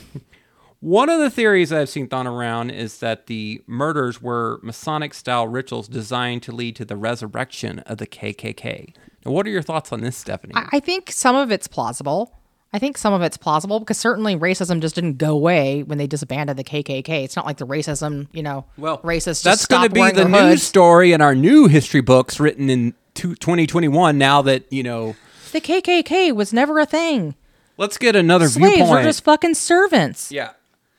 One of the theories I've seen thrown around is that the murders were Masonic-style rituals designed to lead to the resurrection of the K K K. Now, what are your thoughts on this, Stephanie? I, I think some of it's plausible. I think some of it's plausible because certainly racism just didn't go away when they disbanded the K K K. It's not like the racism, you know, well, racists just that's going to stopped be wearing the their news hoods. story in our new history books written in twenty twenty-one now that, you know... The K K K was never a thing. Let's get another Slaves viewpoint. were just fucking servants. Yeah.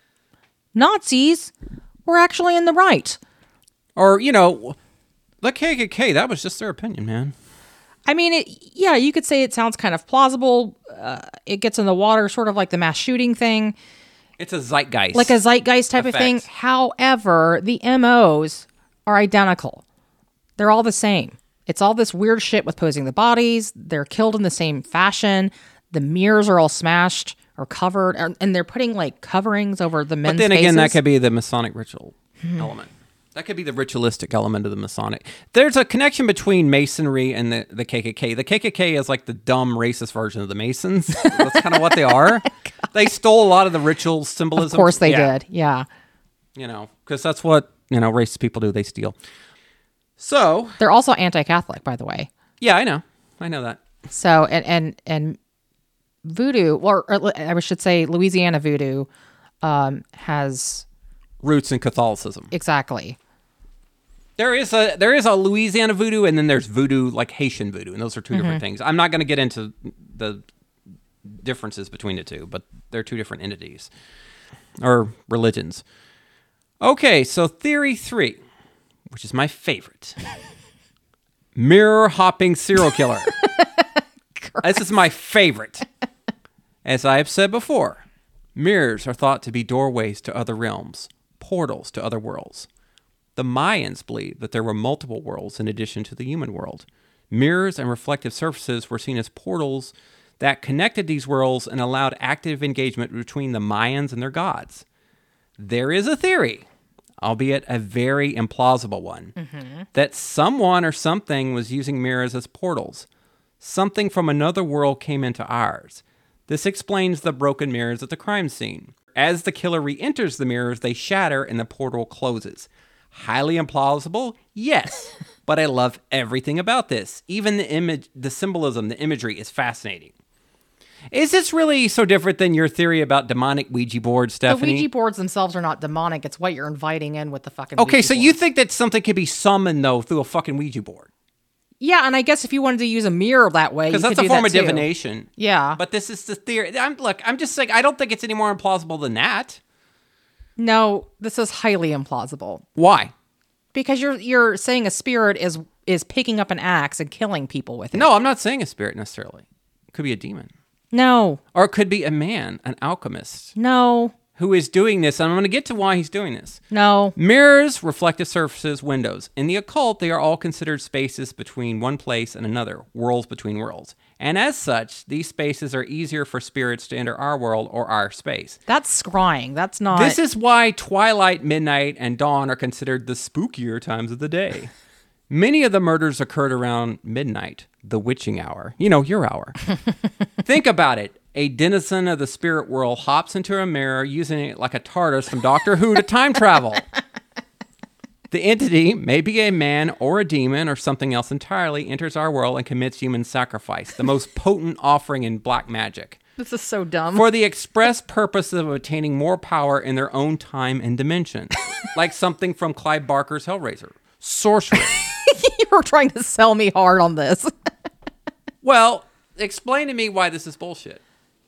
Nazis were actually in the right. Or, you know, the K K K, that was just their opinion, man. I mean, it, yeah, you could say it sounds kind of plausible. Uh, it gets in the water, sort of like the mass shooting thing. It's a zeitgeist. Like a zeitgeist type effect. of thing. However, the M Os are identical. They're all the same. It's all this weird shit with posing the bodies. They're killed in the same fashion. The mirrors are all smashed or covered. And, and they're putting like coverings over the men's But then again, faces. that could be the Masonic ritual Hmm. element. That could be the ritualistic element of the Masonic. There's a connection between Masonry and the, the K K K. The K K K is like the dumb racist version of the Masons. That's kind of what they are. They stole a lot of the ritual symbolism. Of course they Yeah. did. Yeah. You know, because that's what, you know, racist people do. They steal. So, They're also anti-Catholic, by the way. yeah, I know. I know that. So, and and and voodoo, or, or I should say Louisiana voodoo, um, has... Roots in Catholicism. Exactly. There is a there is a Louisiana voodoo, and then there's voodoo like Haitian voodoo, and those are 2 Mm-hmm. different things. I'm not going to get into the differences between the two, but they're two different entities or religions. Okay, so theory three, which is my favorite, mirror hopping serial killer. This is my favorite. As I have said before, mirrors are thought to be doorways to other realms, portals to other worlds. The Mayans believed that there were multiple worlds in addition to the human world. Mirrors and reflective surfaces were seen as portals that connected these worlds and allowed active engagement between the Mayans and their gods. There is a theory, albeit a very implausible one, mm-hmm. that someone or something was using mirrors as portals. Something from another world came into ours. This explains the broken mirrors at the crime scene. As the killer re-enters the mirrors, they shatter and the portal closes. Highly implausible? Yes. But I love everything about this. Even the image, the symbolism, the imagery is fascinating. Is this really so different than your theory about demonic Ouija boards, Stephanie? The Ouija boards themselves are not demonic. It's what you're inviting in with the fucking Okay, Ouija so you boards. think that something could be summoned, though, through a fucking Ouija board? Yeah, and I guess if you wanted to use a mirror that way, you Because could that's a do form that of too. divination. Yeah. But this is the theory. I'm, look, I'm just saying, I don't think it's any more implausible than that. No, this is highly implausible. Why? Because you're you're saying a spirit is is picking up an axe and killing people with it. No, I'm not saying a spirit necessarily. It could be a demon. No. Or it could be a man, an alchemist, No. who is doing this. And I'm going to get to why he's doing this. No. Mirrors, reflective surfaces, windows. In the occult, they are all considered spaces between one place and another, worlds between worlds. And as such, these spaces are easier for spirits to enter our world or our space. That's scrying. That's not... This is why twilight, midnight, and dawn are considered the spookier times of the day. Many of the murders occurred around midnight, the witching hour. You know, your hour. Think about it. A denizen of the spirit world hops into a mirror using it like a TARDIS from Doctor Who to time travel. The entity, maybe a man or a demon or something else entirely, enters our world and commits human sacrifice, the most potent offering in black magic, This is so dumb. for the express purpose of obtaining more power in their own time and dimension. Like something from Clive Barker's Hellraiser. Sorcery. You were trying to sell me hard on this. Well, explain to me why this is bullshit.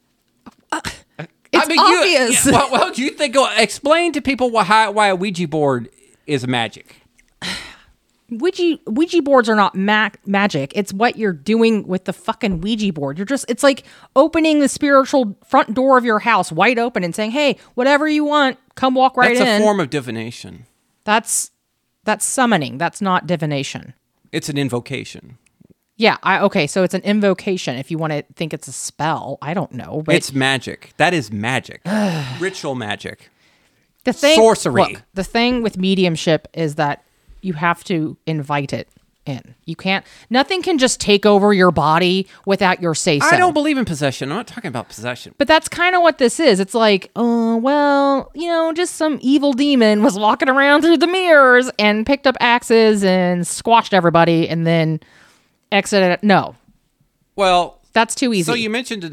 It's obvious. You, well, well, do you think? Explain to people why why a Ouija board is magic. Ouija, Ouija boards are not ma- magic. It's what you're doing with the fucking Ouija board. You're just, it's like opening the spiritual front door of your house wide open and saying, hey, whatever you want, come walk right That's in. a form of divination. That's, that's summoning. That's not divination. It's an invocation. Yeah. I, okay. So it's an invocation. If you want to think it's a spell, I don't know. But It's magic. That is magic. Ritual magic. the thing, sorcery. Look, the thing with mediumship is that you have to invite it in. You can't, nothing can just take over your body without your say so. I don't believe in possession. I'm not talking about possession. But that's kind of what this is. It's like, oh, well, you know, just some evil demon was walking around through the mirrors and picked up axes and squashed everybody and then exited. No, Well, that's too easy. so you mentioned to,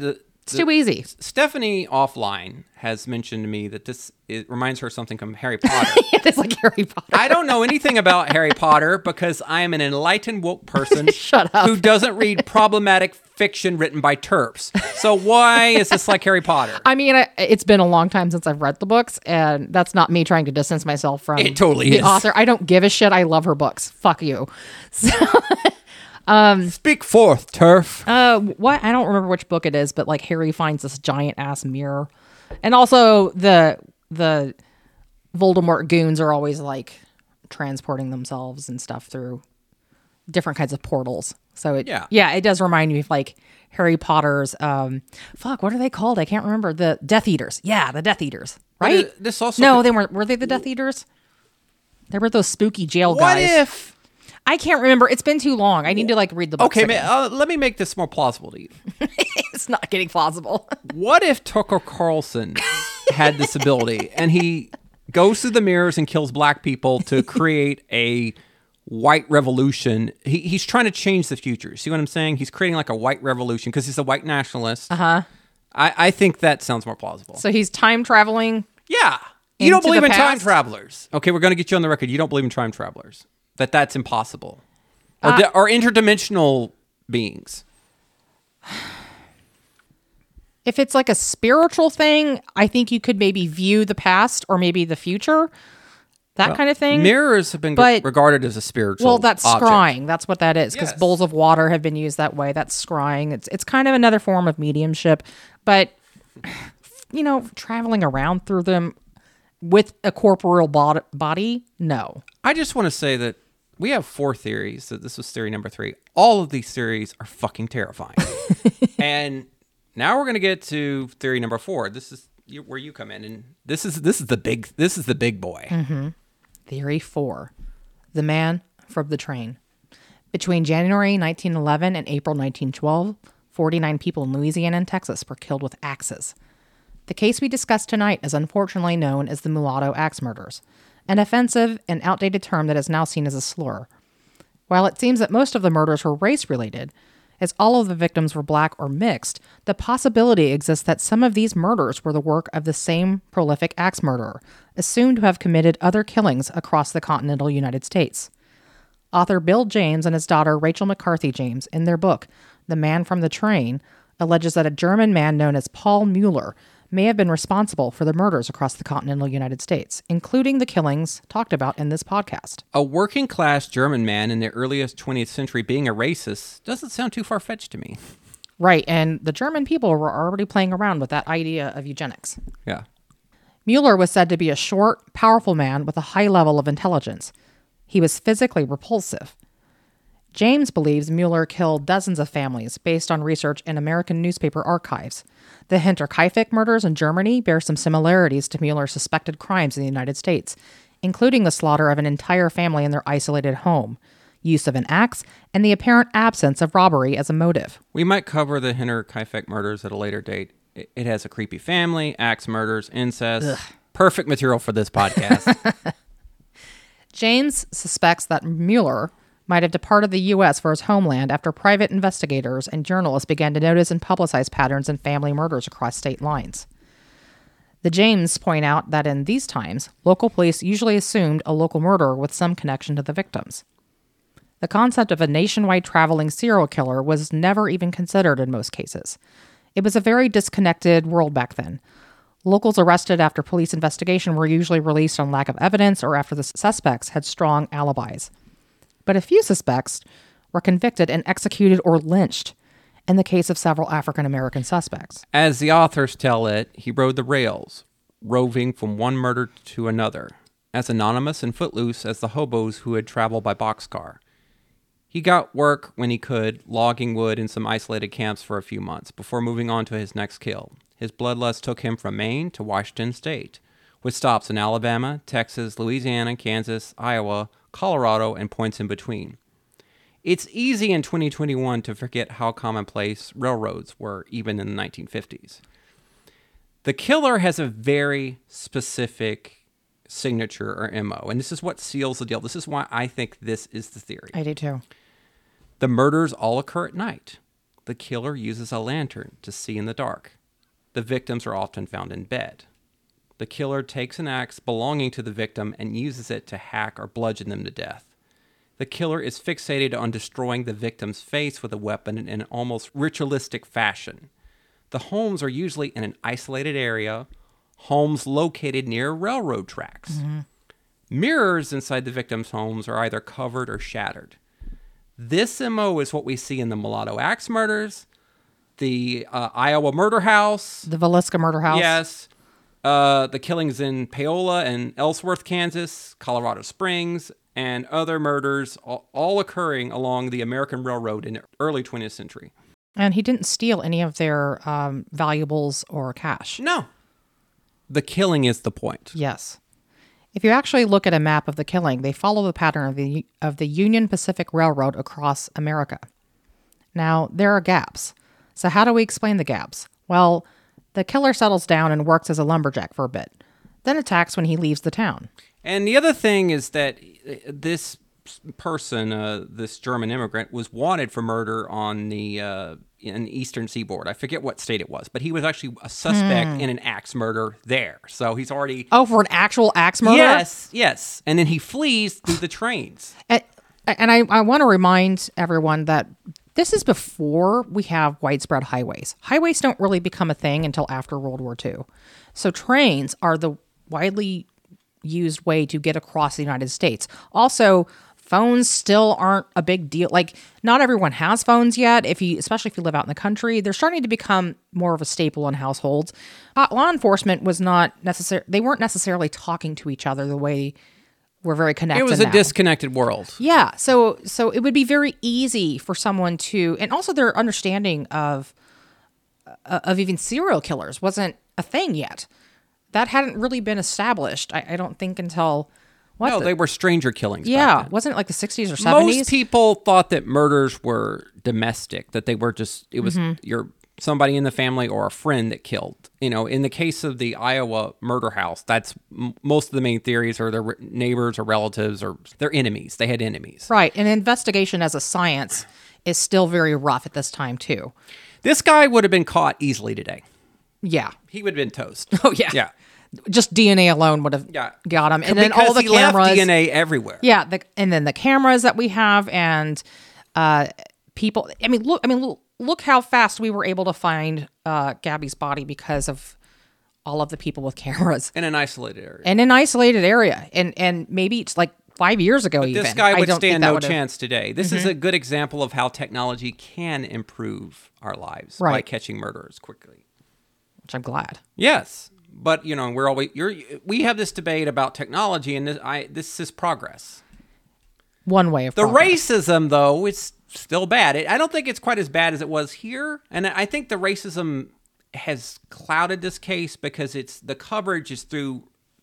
It's too easy. Stephanie offline has mentioned to me that this it reminds her of something from Harry Potter. It is like Harry Potter. I don't know anything about Harry Potter because I am an enlightened woke person Shut up. who doesn't read problematic fiction written by TERPs. So why is this like Harry Potter? I mean, I- it's been a long time since I've read the books, and that's not me trying to distance myself from It totally the is. author. I don't give a shit. I love her books. Fuck you. So, Speak forth, TERF. uh, what? I don't remember which book it is, but like Harry finds this giant ass mirror, and also the the Voldemort goons are always like transporting themselves and stuff through different kinds of portals. So it Yeah. yeah, it does remind me of like Harry Potter's um fuck, what are they called? I can't remember. The Death Eaters. Yeah, the Death Eaters. Right? But, uh, this also No, could- they weren't. Were they the Death Eaters? They were those spooky jail What guys. if? I can't remember. It's been too long. I need to like read the books Okay, again. ma- uh, let me make this more plausible to you. It's not getting plausible. What if Tucker Carlson had this ability and he goes through the mirrors and kills black people to create a white revolution? He, he's trying to change the future. See what I'm saying? He's creating like a white revolution because he's a white nationalist. Uh-huh. I, I think that sounds more plausible. So he's time traveling. Yeah. You don't Into believe the in time past? travelers. Okay, we're going to get you on the record. You don't believe in time travelers. That that's impossible. Or, Uh, di- or interdimensional beings. If it's like a spiritual thing, I think you could maybe view the past or maybe the future, that kind of thing. Mirrors have been But- regarded as a spiritual Well, that's object. scrying. That's what that is. Because Yes. bowls of water have been used that way. That's scrying. It's it's kind of another form of mediumship, but you know, traveling around through them with a corporeal bod- body, no. I just want to say that we have four theories. That this was theory number three. All of these theories are fucking terrifying. And now we're going to get to theory number four. This is you- where you come in, and this is this is the big this is the big boy. Theory four: the man from the train. Between January nineteen eleven and April nineteen twelve, forty-nine people in Louisiana and Texas were killed with axes. The case we discussed tonight is unfortunately known as the mulatto axe murders, an offensive and outdated term that is now seen as a slur. While it seems that most of the murders were race-related, as all of the victims were black or mixed, the possibility exists that some of these murders were the work of the same prolific axe murderer, assumed to have committed other killings across the continental United States. Author Bill James and his daughter Rachel McCarthy James, in their book, The Man from the Train, alleges that a German man known as Paul Mueller may have been responsible for the murders across the continental United States, including the killings talked about in this podcast. A working class German man in the earliest twentieth century being a racist doesn't sound too far fetched to me. Right, and the German people were already playing around with that idea of eugenics. Yeah. Mueller was said to be a short, powerful man with a high level of intelligence. He was physically repulsive. James believes Mueller killed dozens of families based on research in American newspaper archives. The Hinterkaifeck murders in Germany bear some similarities to Mueller's suspected crimes in the United States, including the slaughter of an entire family in their isolated home, use of an axe, and the apparent absence of robbery as a motive. We might cover the Hinterkaifeck murders at a later date. It, it has a creepy family, axe murders, incest. Perfect material for this podcast. James suspects that Mueller might have departed the U S for his homeland after private investigators and journalists began to notice and publicize patterns in family murders across state lines. The James point out that in these times, local police usually assumed a local murderer with some connection to the victims. The concept of a nationwide traveling serial killer was never even considered in most cases. It was a very disconnected world back then. Locals arrested after police investigation were usually released on lack of evidence or after the suspects had strong alibis. But a few suspects were convicted and executed or lynched in the case of several African American suspects. As the authors tell it, he rode the rails, roving from one murder to another, as anonymous and footloose as the hobos who had traveled by boxcar. He got work when he could, logging wood in some isolated camps for a few months before moving on to his next kill. His bloodlust took him from Maine to Washington State, with stops in Alabama, Texas, Louisiana, Kansas, Iowa, Colorado, and points in between. It's easy in twenty twenty-one to forget how commonplace railroads were even in the nineteen fifties. The killer has a very specific signature or M O, and this is what seals the deal. This is why I think this is the theory. I do too. The murders all occur at night. The killer uses a lantern to see in the dark. the victims are often found in bed. The killer takes an axe belonging to the victim and uses it to hack or bludgeon them to death. The killer is fixated on destroying the victim's face with a weapon in an almost ritualistic fashion. The homes are usually in an isolated area, homes located near railroad tracks. Mm-hmm. Mirrors inside the victims' homes are either covered or shattered. This M O is what we see in the Mulatto Axe murders, the uh, Iowa murder house. The Villisca murder house. Yes. Uh, the killings in Paola and Ellsworth, Kansas, Colorado Springs, and other murders, all, all occurring along the American Railroad in the early twentieth century. And he didn't steal any of their um, valuables or cash. No. The killing is the point. Yes. If you actually look at a map of the killing, they follow the pattern of the of the Union Pacific Railroad across America. Now, there are gaps. So how do we explain the gaps? Well, the killer settles down and works as a lumberjack for a bit, then attacks when he leaves the town. And the other thing is that this person, uh, this German immigrant, was wanted for murder on the uh, in the Eastern Seaboard. I forget what state it was, but he was actually a suspect Hmm. in an axe murder there. So he's already... Oh, for an actual axe murder? Yes, yes. And then he flees through the trains. And, and I, I want to remind everyone that this is before we have widespread highways. Highways don't really become a thing until after World War Two. So trains are the widely used way to get across the United States. Also, phones still aren't a big deal. Like, not everyone has phones yet. If you, especially if you live out in the country, they're starting to become more of a staple in households. Uh, law enforcement was not necessary. They weren't necessarily talking to each other the way we're very connected. It was now. a disconnected world. Yeah, so so it would be very easy for someone to, and also their understanding of uh, of even serial killers wasn't a thing yet. That hadn't really been established. I, I don't think until what? No, the- they were stranger killings. back yeah, then. wasn't it like the sixties or seventies? Most people thought that murders were domestic, that they were just, it was Mm-hmm. your somebody in the family or a friend that killed. You know, in the case of the Iowa murder house, that's m- most of the main theories are their re- neighbors or relatives or their enemies. They had enemies. Right, and investigation as a science is still very rough at this time too. This guy would have been caught easily today. Yeah. He would have been toast. Oh yeah. Yeah. Just D N A alone would have Yeah. got him, and then Because all the he cameras. left D N A everywhere. Yeah, the, and then the cameras that we have, and uh, people. I mean, look. I mean, look, look how fast we were able to find uh, Gabby's body because of all of the people with cameras In an isolated area. and an isolated area, and and maybe it's like five years ago. Even This guy I would don't think stand that no would've- chance today. This is a good example of how technology can improve our lives by Right. catching murderers quickly. Which I'm glad. Yes, but you know we're always you're we have this debate about technology, and this I this is progress. One way of The progress. racism, though, is still bad. It, I don't think it's quite as bad as it was here, and I think the racism has clouded this case because it's the coverage is through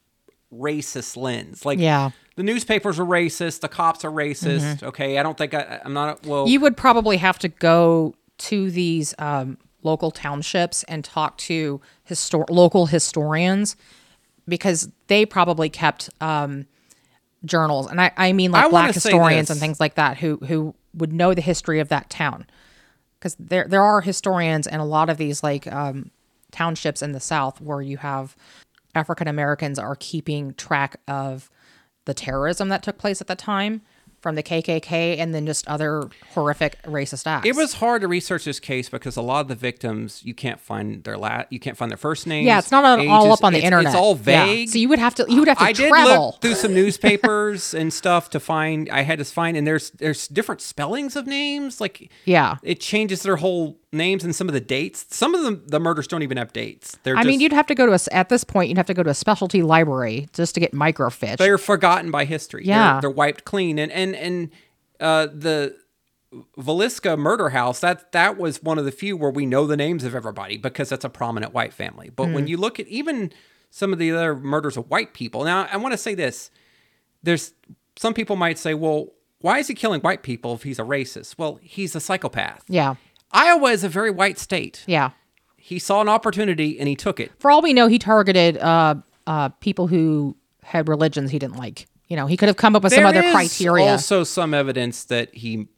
racist lens. Like, Yeah. the newspapers are racist, the cops are racist. Okay, I don't think I, I'm not. Well, You would probably have to go to these um, local townships and talk to histor- local historians because they probably kept um, journals, and I, I mean like I wanna black say historians this. and things like that who who would know the history of that town, because there there are historians in a lot of these like um, townships in the South where you have African Americans are keeping track of the terrorism that took place at the time from the K K K and then just other horrific racist acts. it was hard to research this case because a lot of the victims you can't find their la- you can't find their first names. Yeah, it's not all all ages. up on the It's- internet. It's all Yeah. vague. So you would have to you would have to I did travel. look through some newspapers and stuff to find. I had to find, and there's there's different spellings of names. Like, Yeah. it changes their whole names and some of the dates. Some of them, the murders don't even have dates. They're I just, mean, you'd have to go to a s at this point. You'd have to go to a specialty library just to get microfiche. they're forgotten by history. Yeah. they're, they're wiped clean. And and and uh, the Villisca murder house, that that was one of the few where we know the names of everybody because that's a prominent white family. But Hmm. when you look at even some of the other murders of white people, now I want to say this: there's some people might say, well, why is he killing white people if he's a racist? Well, he's a psychopath. Yeah. Iowa is a very white state. Yeah. He saw an opportunity and he took it. For all we know, he targeted uh, uh, people who had religions he didn't like. You know, he could have come up with some There other is criteria. also some evidence that he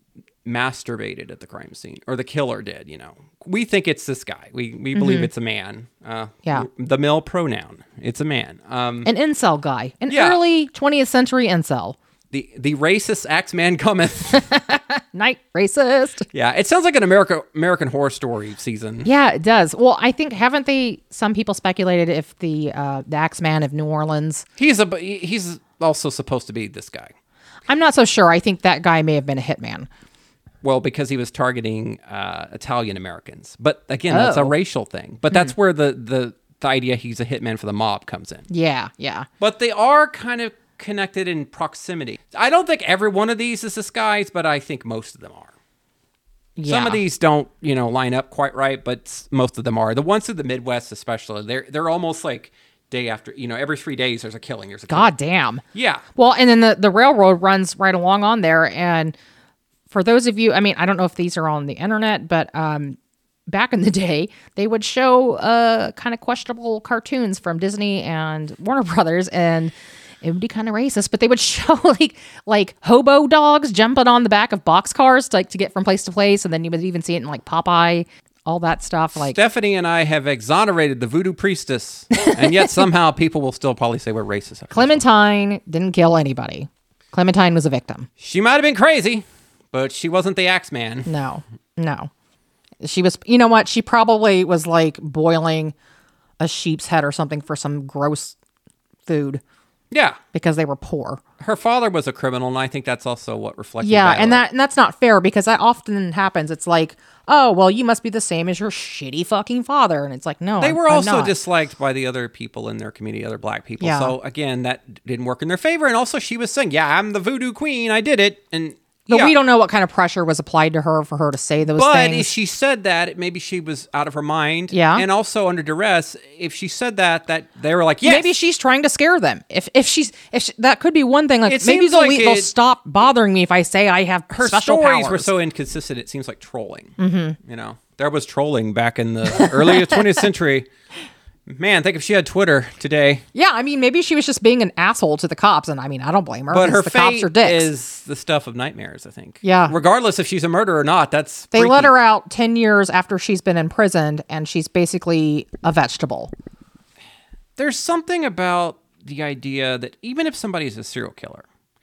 masturbated at the crime scene, or the killer did, you know. We think it's this guy. We we believe Mm-hmm. it's a man. Uh, Yeah. The male pronoun. It's a man. Um, An incel guy. An Yeah. early twentieth century incel. the the racist Axeman cometh. Night racist. Yeah, it sounds like an America American Horror Story season. Yeah, it does. Well, I think haven't they? Some people speculated if the uh, the Axeman of New Orleans. He's a he's also supposed to be this guy. I'm not so sure. I think that guy may have been a hitman. Well, because he was targeting uh, Italian Americans. But again, that's a Oh. racial thing. But that's where the, the the idea he's a hitman for the mob comes in. Yeah, yeah. But they are kind of connected in proximity. I don't think every one of these is this guy's, but I think most of them are. Yeah. Some of these don't, you know, line up quite right, but s- most of them are. The ones through the Midwest, especially, they're they're almost like day after, you know, every three days there's a killing. There's a killing. God damn. Yeah. Well, and then the, the railroad runs right along on there. And for those of you, I mean, I don't know if these are on the internet, but um, back in the day, they would show uh, kind of questionable cartoons from Disney and Warner Brothers, and it would be kind of racist, but they would show like like hobo dogs jumping on the back of boxcars to, like to get from place to place, and then you would even see it in like Popeye, all that stuff. Like Stephanie and I have exonerated the voodoo priestess, and yet somehow people will still probably say we're racist. Clementine didn't kill anybody. Clementine was a victim. She might have been crazy, but she wasn't the Axeman. No, no. She was, you know what? She probably was like boiling a sheep's head or something for some gross food Yeah. because they were poor. Her father was a criminal, and I think that's also what reflected. Yeah, badly. and that and that's not fair because that often happens. It's like, oh, well, you must be the same as your shitty fucking father, and it's like, no, They I'm- were I'm also not. disliked by the other people in their community, other black people. Yeah. So again, that didn't work in their favor. And also, she was saying, "Yeah, I'm the voodoo queen. I did it." And But yeah. we don't know what kind of pressure was applied to her for her to say those But things. if she said that, maybe she was out of her mind. Yeah. And also under duress. If she said that, that they were like, yes. Maybe she's trying to scare them. If if she's if she, that could be one thing. Like It maybe seems they'll, like they'll it- stop bothering me if I say I have her special stories powers. were so inconsistent. It seems like trolling. Mm-hmm. You know, there was trolling back in the early twentieth century. Man, think if she had Twitter today. Yeah, I mean, maybe she was just being an asshole to the cops, and I mean, I don't blame her. But 'cause her the cops fate are dicks. is the stuff of nightmares, I think. Yeah. Regardless if she's a murderer or not, that's They freaky. let her out ten years after she's been imprisoned, and she's basically a vegetable. There's something about the idea that even if somebody's a serial killer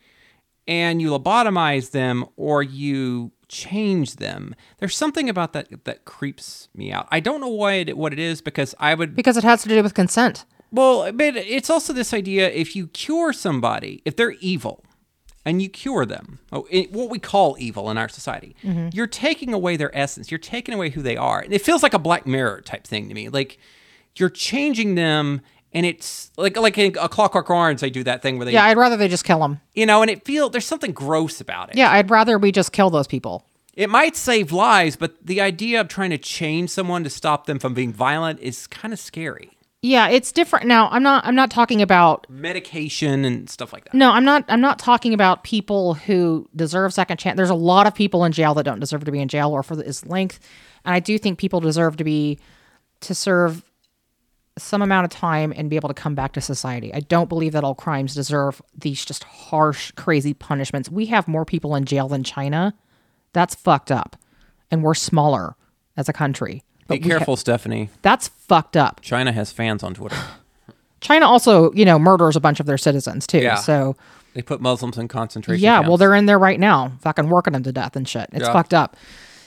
and you lobotomize them or you change them, there's something about that that creeps me out. I don't know why it, what it is, because I would Because it has to do with consent. Well, but it's also this idea, if you cure somebody, if they're evil, and you cure them, oh, it, what we call evil in our society, Mm-hmm. you're taking away their essence. You're taking away who they are. And it feels like a Black Mirror type thing to me. Like, you're changing them, and it's like like in a Clockwork Orange, they do that thing where they, Yeah, I'd rather they just kill them. you know, and it feel there's something gross about it. Yeah, I'd rather we just kill those people. It might save lives, but the idea of trying to change someone to stop them from being violent is kind of scary. Yeah, it's different. Now, I'm not I'm not talking about Medication and stuff like that. No, I'm not I'm not talking about people who deserve second chance. There's a lot of people in jail that don't deserve to be in jail or for this length. And I do think people deserve to be to serve some amount of time and be able to come back to society. I don't believe that all crimes deserve these just harsh, crazy punishments. We have more people in jail than China. That's fucked up. And we're smaller as a country. Be But we ha- careful, Stephanie. that's fucked up. China has fans on Twitter. China also, you know, murders a bunch of their citizens too. Yeah. So They put Muslims in concentration yeah, camps. well, they're in there right now, fucking working them to death and shit. It's Yeah. fucked up.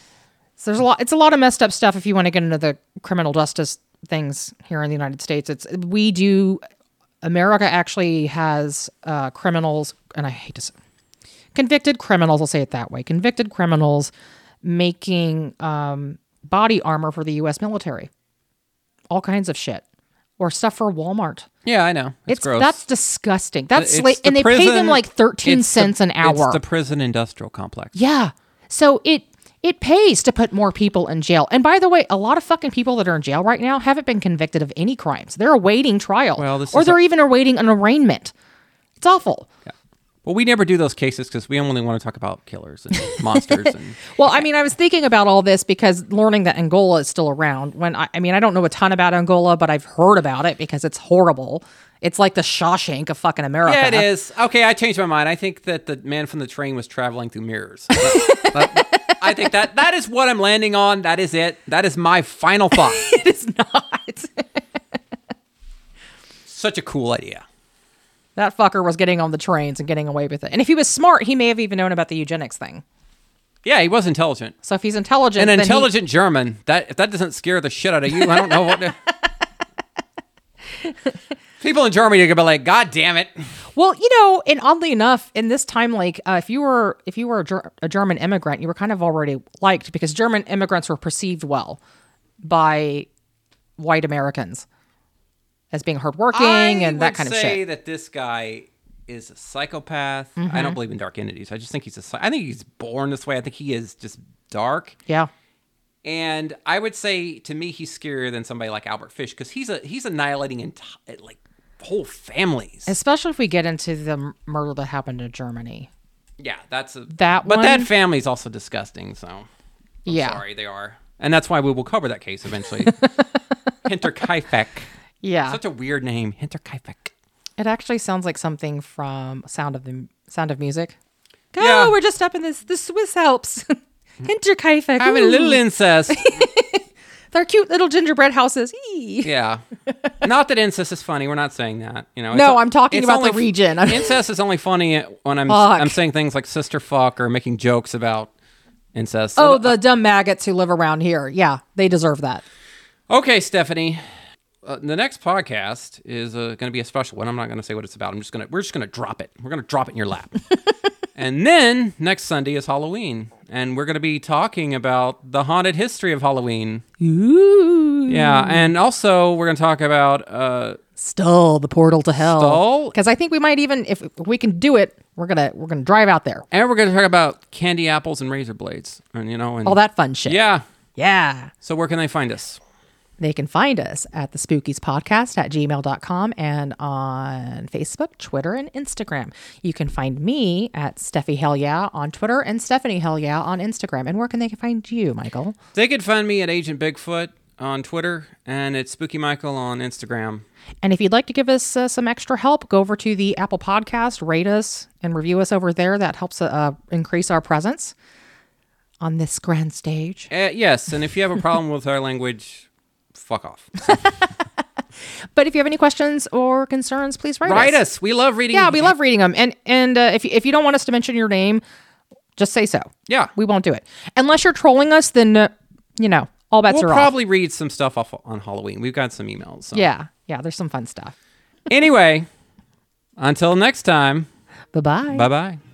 So there's a lot. It's a lot of messed up stuff. If you want to get into the criminal justice things here in the United States, it's we do. America actually has uh, criminals, and I hate to say, convicted criminals. I'll say it that way. Convicted criminals making um, body armor for the U S military, all kinds of shit, or stuff for Walmart. Yeah, I know. It's, It's gross. that's disgusting. That's It's like, the and they pay them prison- like thirteen it's the- cents an hour. It's the prison industrial complex. Yeah. So it it pays to put more people in jail. And by the way, a lot of fucking people that are in jail right now haven't been convicted of any crimes. They're awaiting trial. Well, this or is they're a- even awaiting an arraignment. It's awful. Yeah. Well, we never do those cases because we only want to talk about killers and monsters. And Well, I mean, I was thinking about all this because learning that Angola is still around. When I, I mean, I don't know a ton about Angola, but I've heard about it because it's horrible. It's like the Shawshank of fucking America. Yeah, it is. Okay, I changed my mind. I think that the man from the train was traveling through mirrors. But, but I think that that is what I'm landing on. That is it. That is my final thought. It is not. Such a cool idea. That fucker was getting on the trains and getting away with it. And if he was smart, he may have even known about the eugenics thing. Yeah, he was intelligent. So if he's intelligent, An then intelligent German. That if that doesn't scare the shit out of you, I don't know what. To... People in Germany are gonna be like, "God damn it!" Well, you know, and oddly enough, in this time, like uh, if you were if you were a, Ger- a German immigrant, you were kind of already liked because German immigrants were perceived well by white Americans as being hardworking I and that would kind of say shit. that this guy is a psychopath. Mm-hmm. I don't believe in dark entities. I just think he's a. psy- I think he's born this way. I think he is just dark. Yeah. And I would say to me, he's scarier than somebody like Albert Fish because he's a he's annihilating enti- like whole families. Especially if we get into the m- murder that happened in Germany. Yeah, that's a That But one- that family is also disgusting. So I'm Yeah. sorry, they are, and that's why we will cover that case eventually. Hinterkaifeck. Yeah. Such a weird name, Hinterkaifeck. It actually sounds like something from Sound of the Sound of Music. Oh, Yeah. we're just up in this the Swiss Alps. Hinterkaifeck. Having a ooh. little incest. They're cute little gingerbread houses. Eee. Yeah. Not that incest is funny. We're not saying that. You know. No, it's- I'm talking it's about the only- region. Incest is only funny when I'm Fuck. I'm saying things like sister fuck or making jokes about incest. So Oh, the dumb maggots who live around here. Yeah, they deserve that. Okay, Stephanie. Uh, the next podcast is uh, going to be a special one. I'm not going to say what it's about. I'm just going to we're just going to drop it. We're going to drop it in your lap. And then next Sunday is Halloween, and we're going to be talking about the haunted history of Halloween. Ooh. Yeah, and also we're going to talk about uh, Stull, the portal to hell. Stull? Because I think we might even, if we can do it, we're gonna we're gonna drive out there. and we're going to talk about candy apples and razor blades, and you know, and All that fun shit. yeah. Yeah. So where can they find us? They can find us at the spookies podcast at gmail dot com and on Facebook, Twitter, and Instagram. You can find me at Steffi Hell Yeah on Twitter and Stephanie Hell Yeah on Instagram. And where can they find you, Michael? They could find me at Agent Bigfoot on Twitter, and it's Spooky Michael on Instagram. And if you'd like to give us uh, some extra help, go over to the Apple Podcast, rate us, and review us over there. That helps uh, increase our presence on this grand stage. Uh, yes, and if you have a problem with our language, fuck off. But if you have any questions or concerns, please write, Write us. us. We love reading. Yeah, we love reading them. And and uh, if if you don't want us to mention your name, just say so. Yeah. We won't do it unless you're trolling us. Then uh, you know all bets We'll are probably read some stuff off on Halloween. We've got some emails. So. off. Yeah, yeah. There's some fun stuff. Anyway, until next time, Bye bye. bye bye.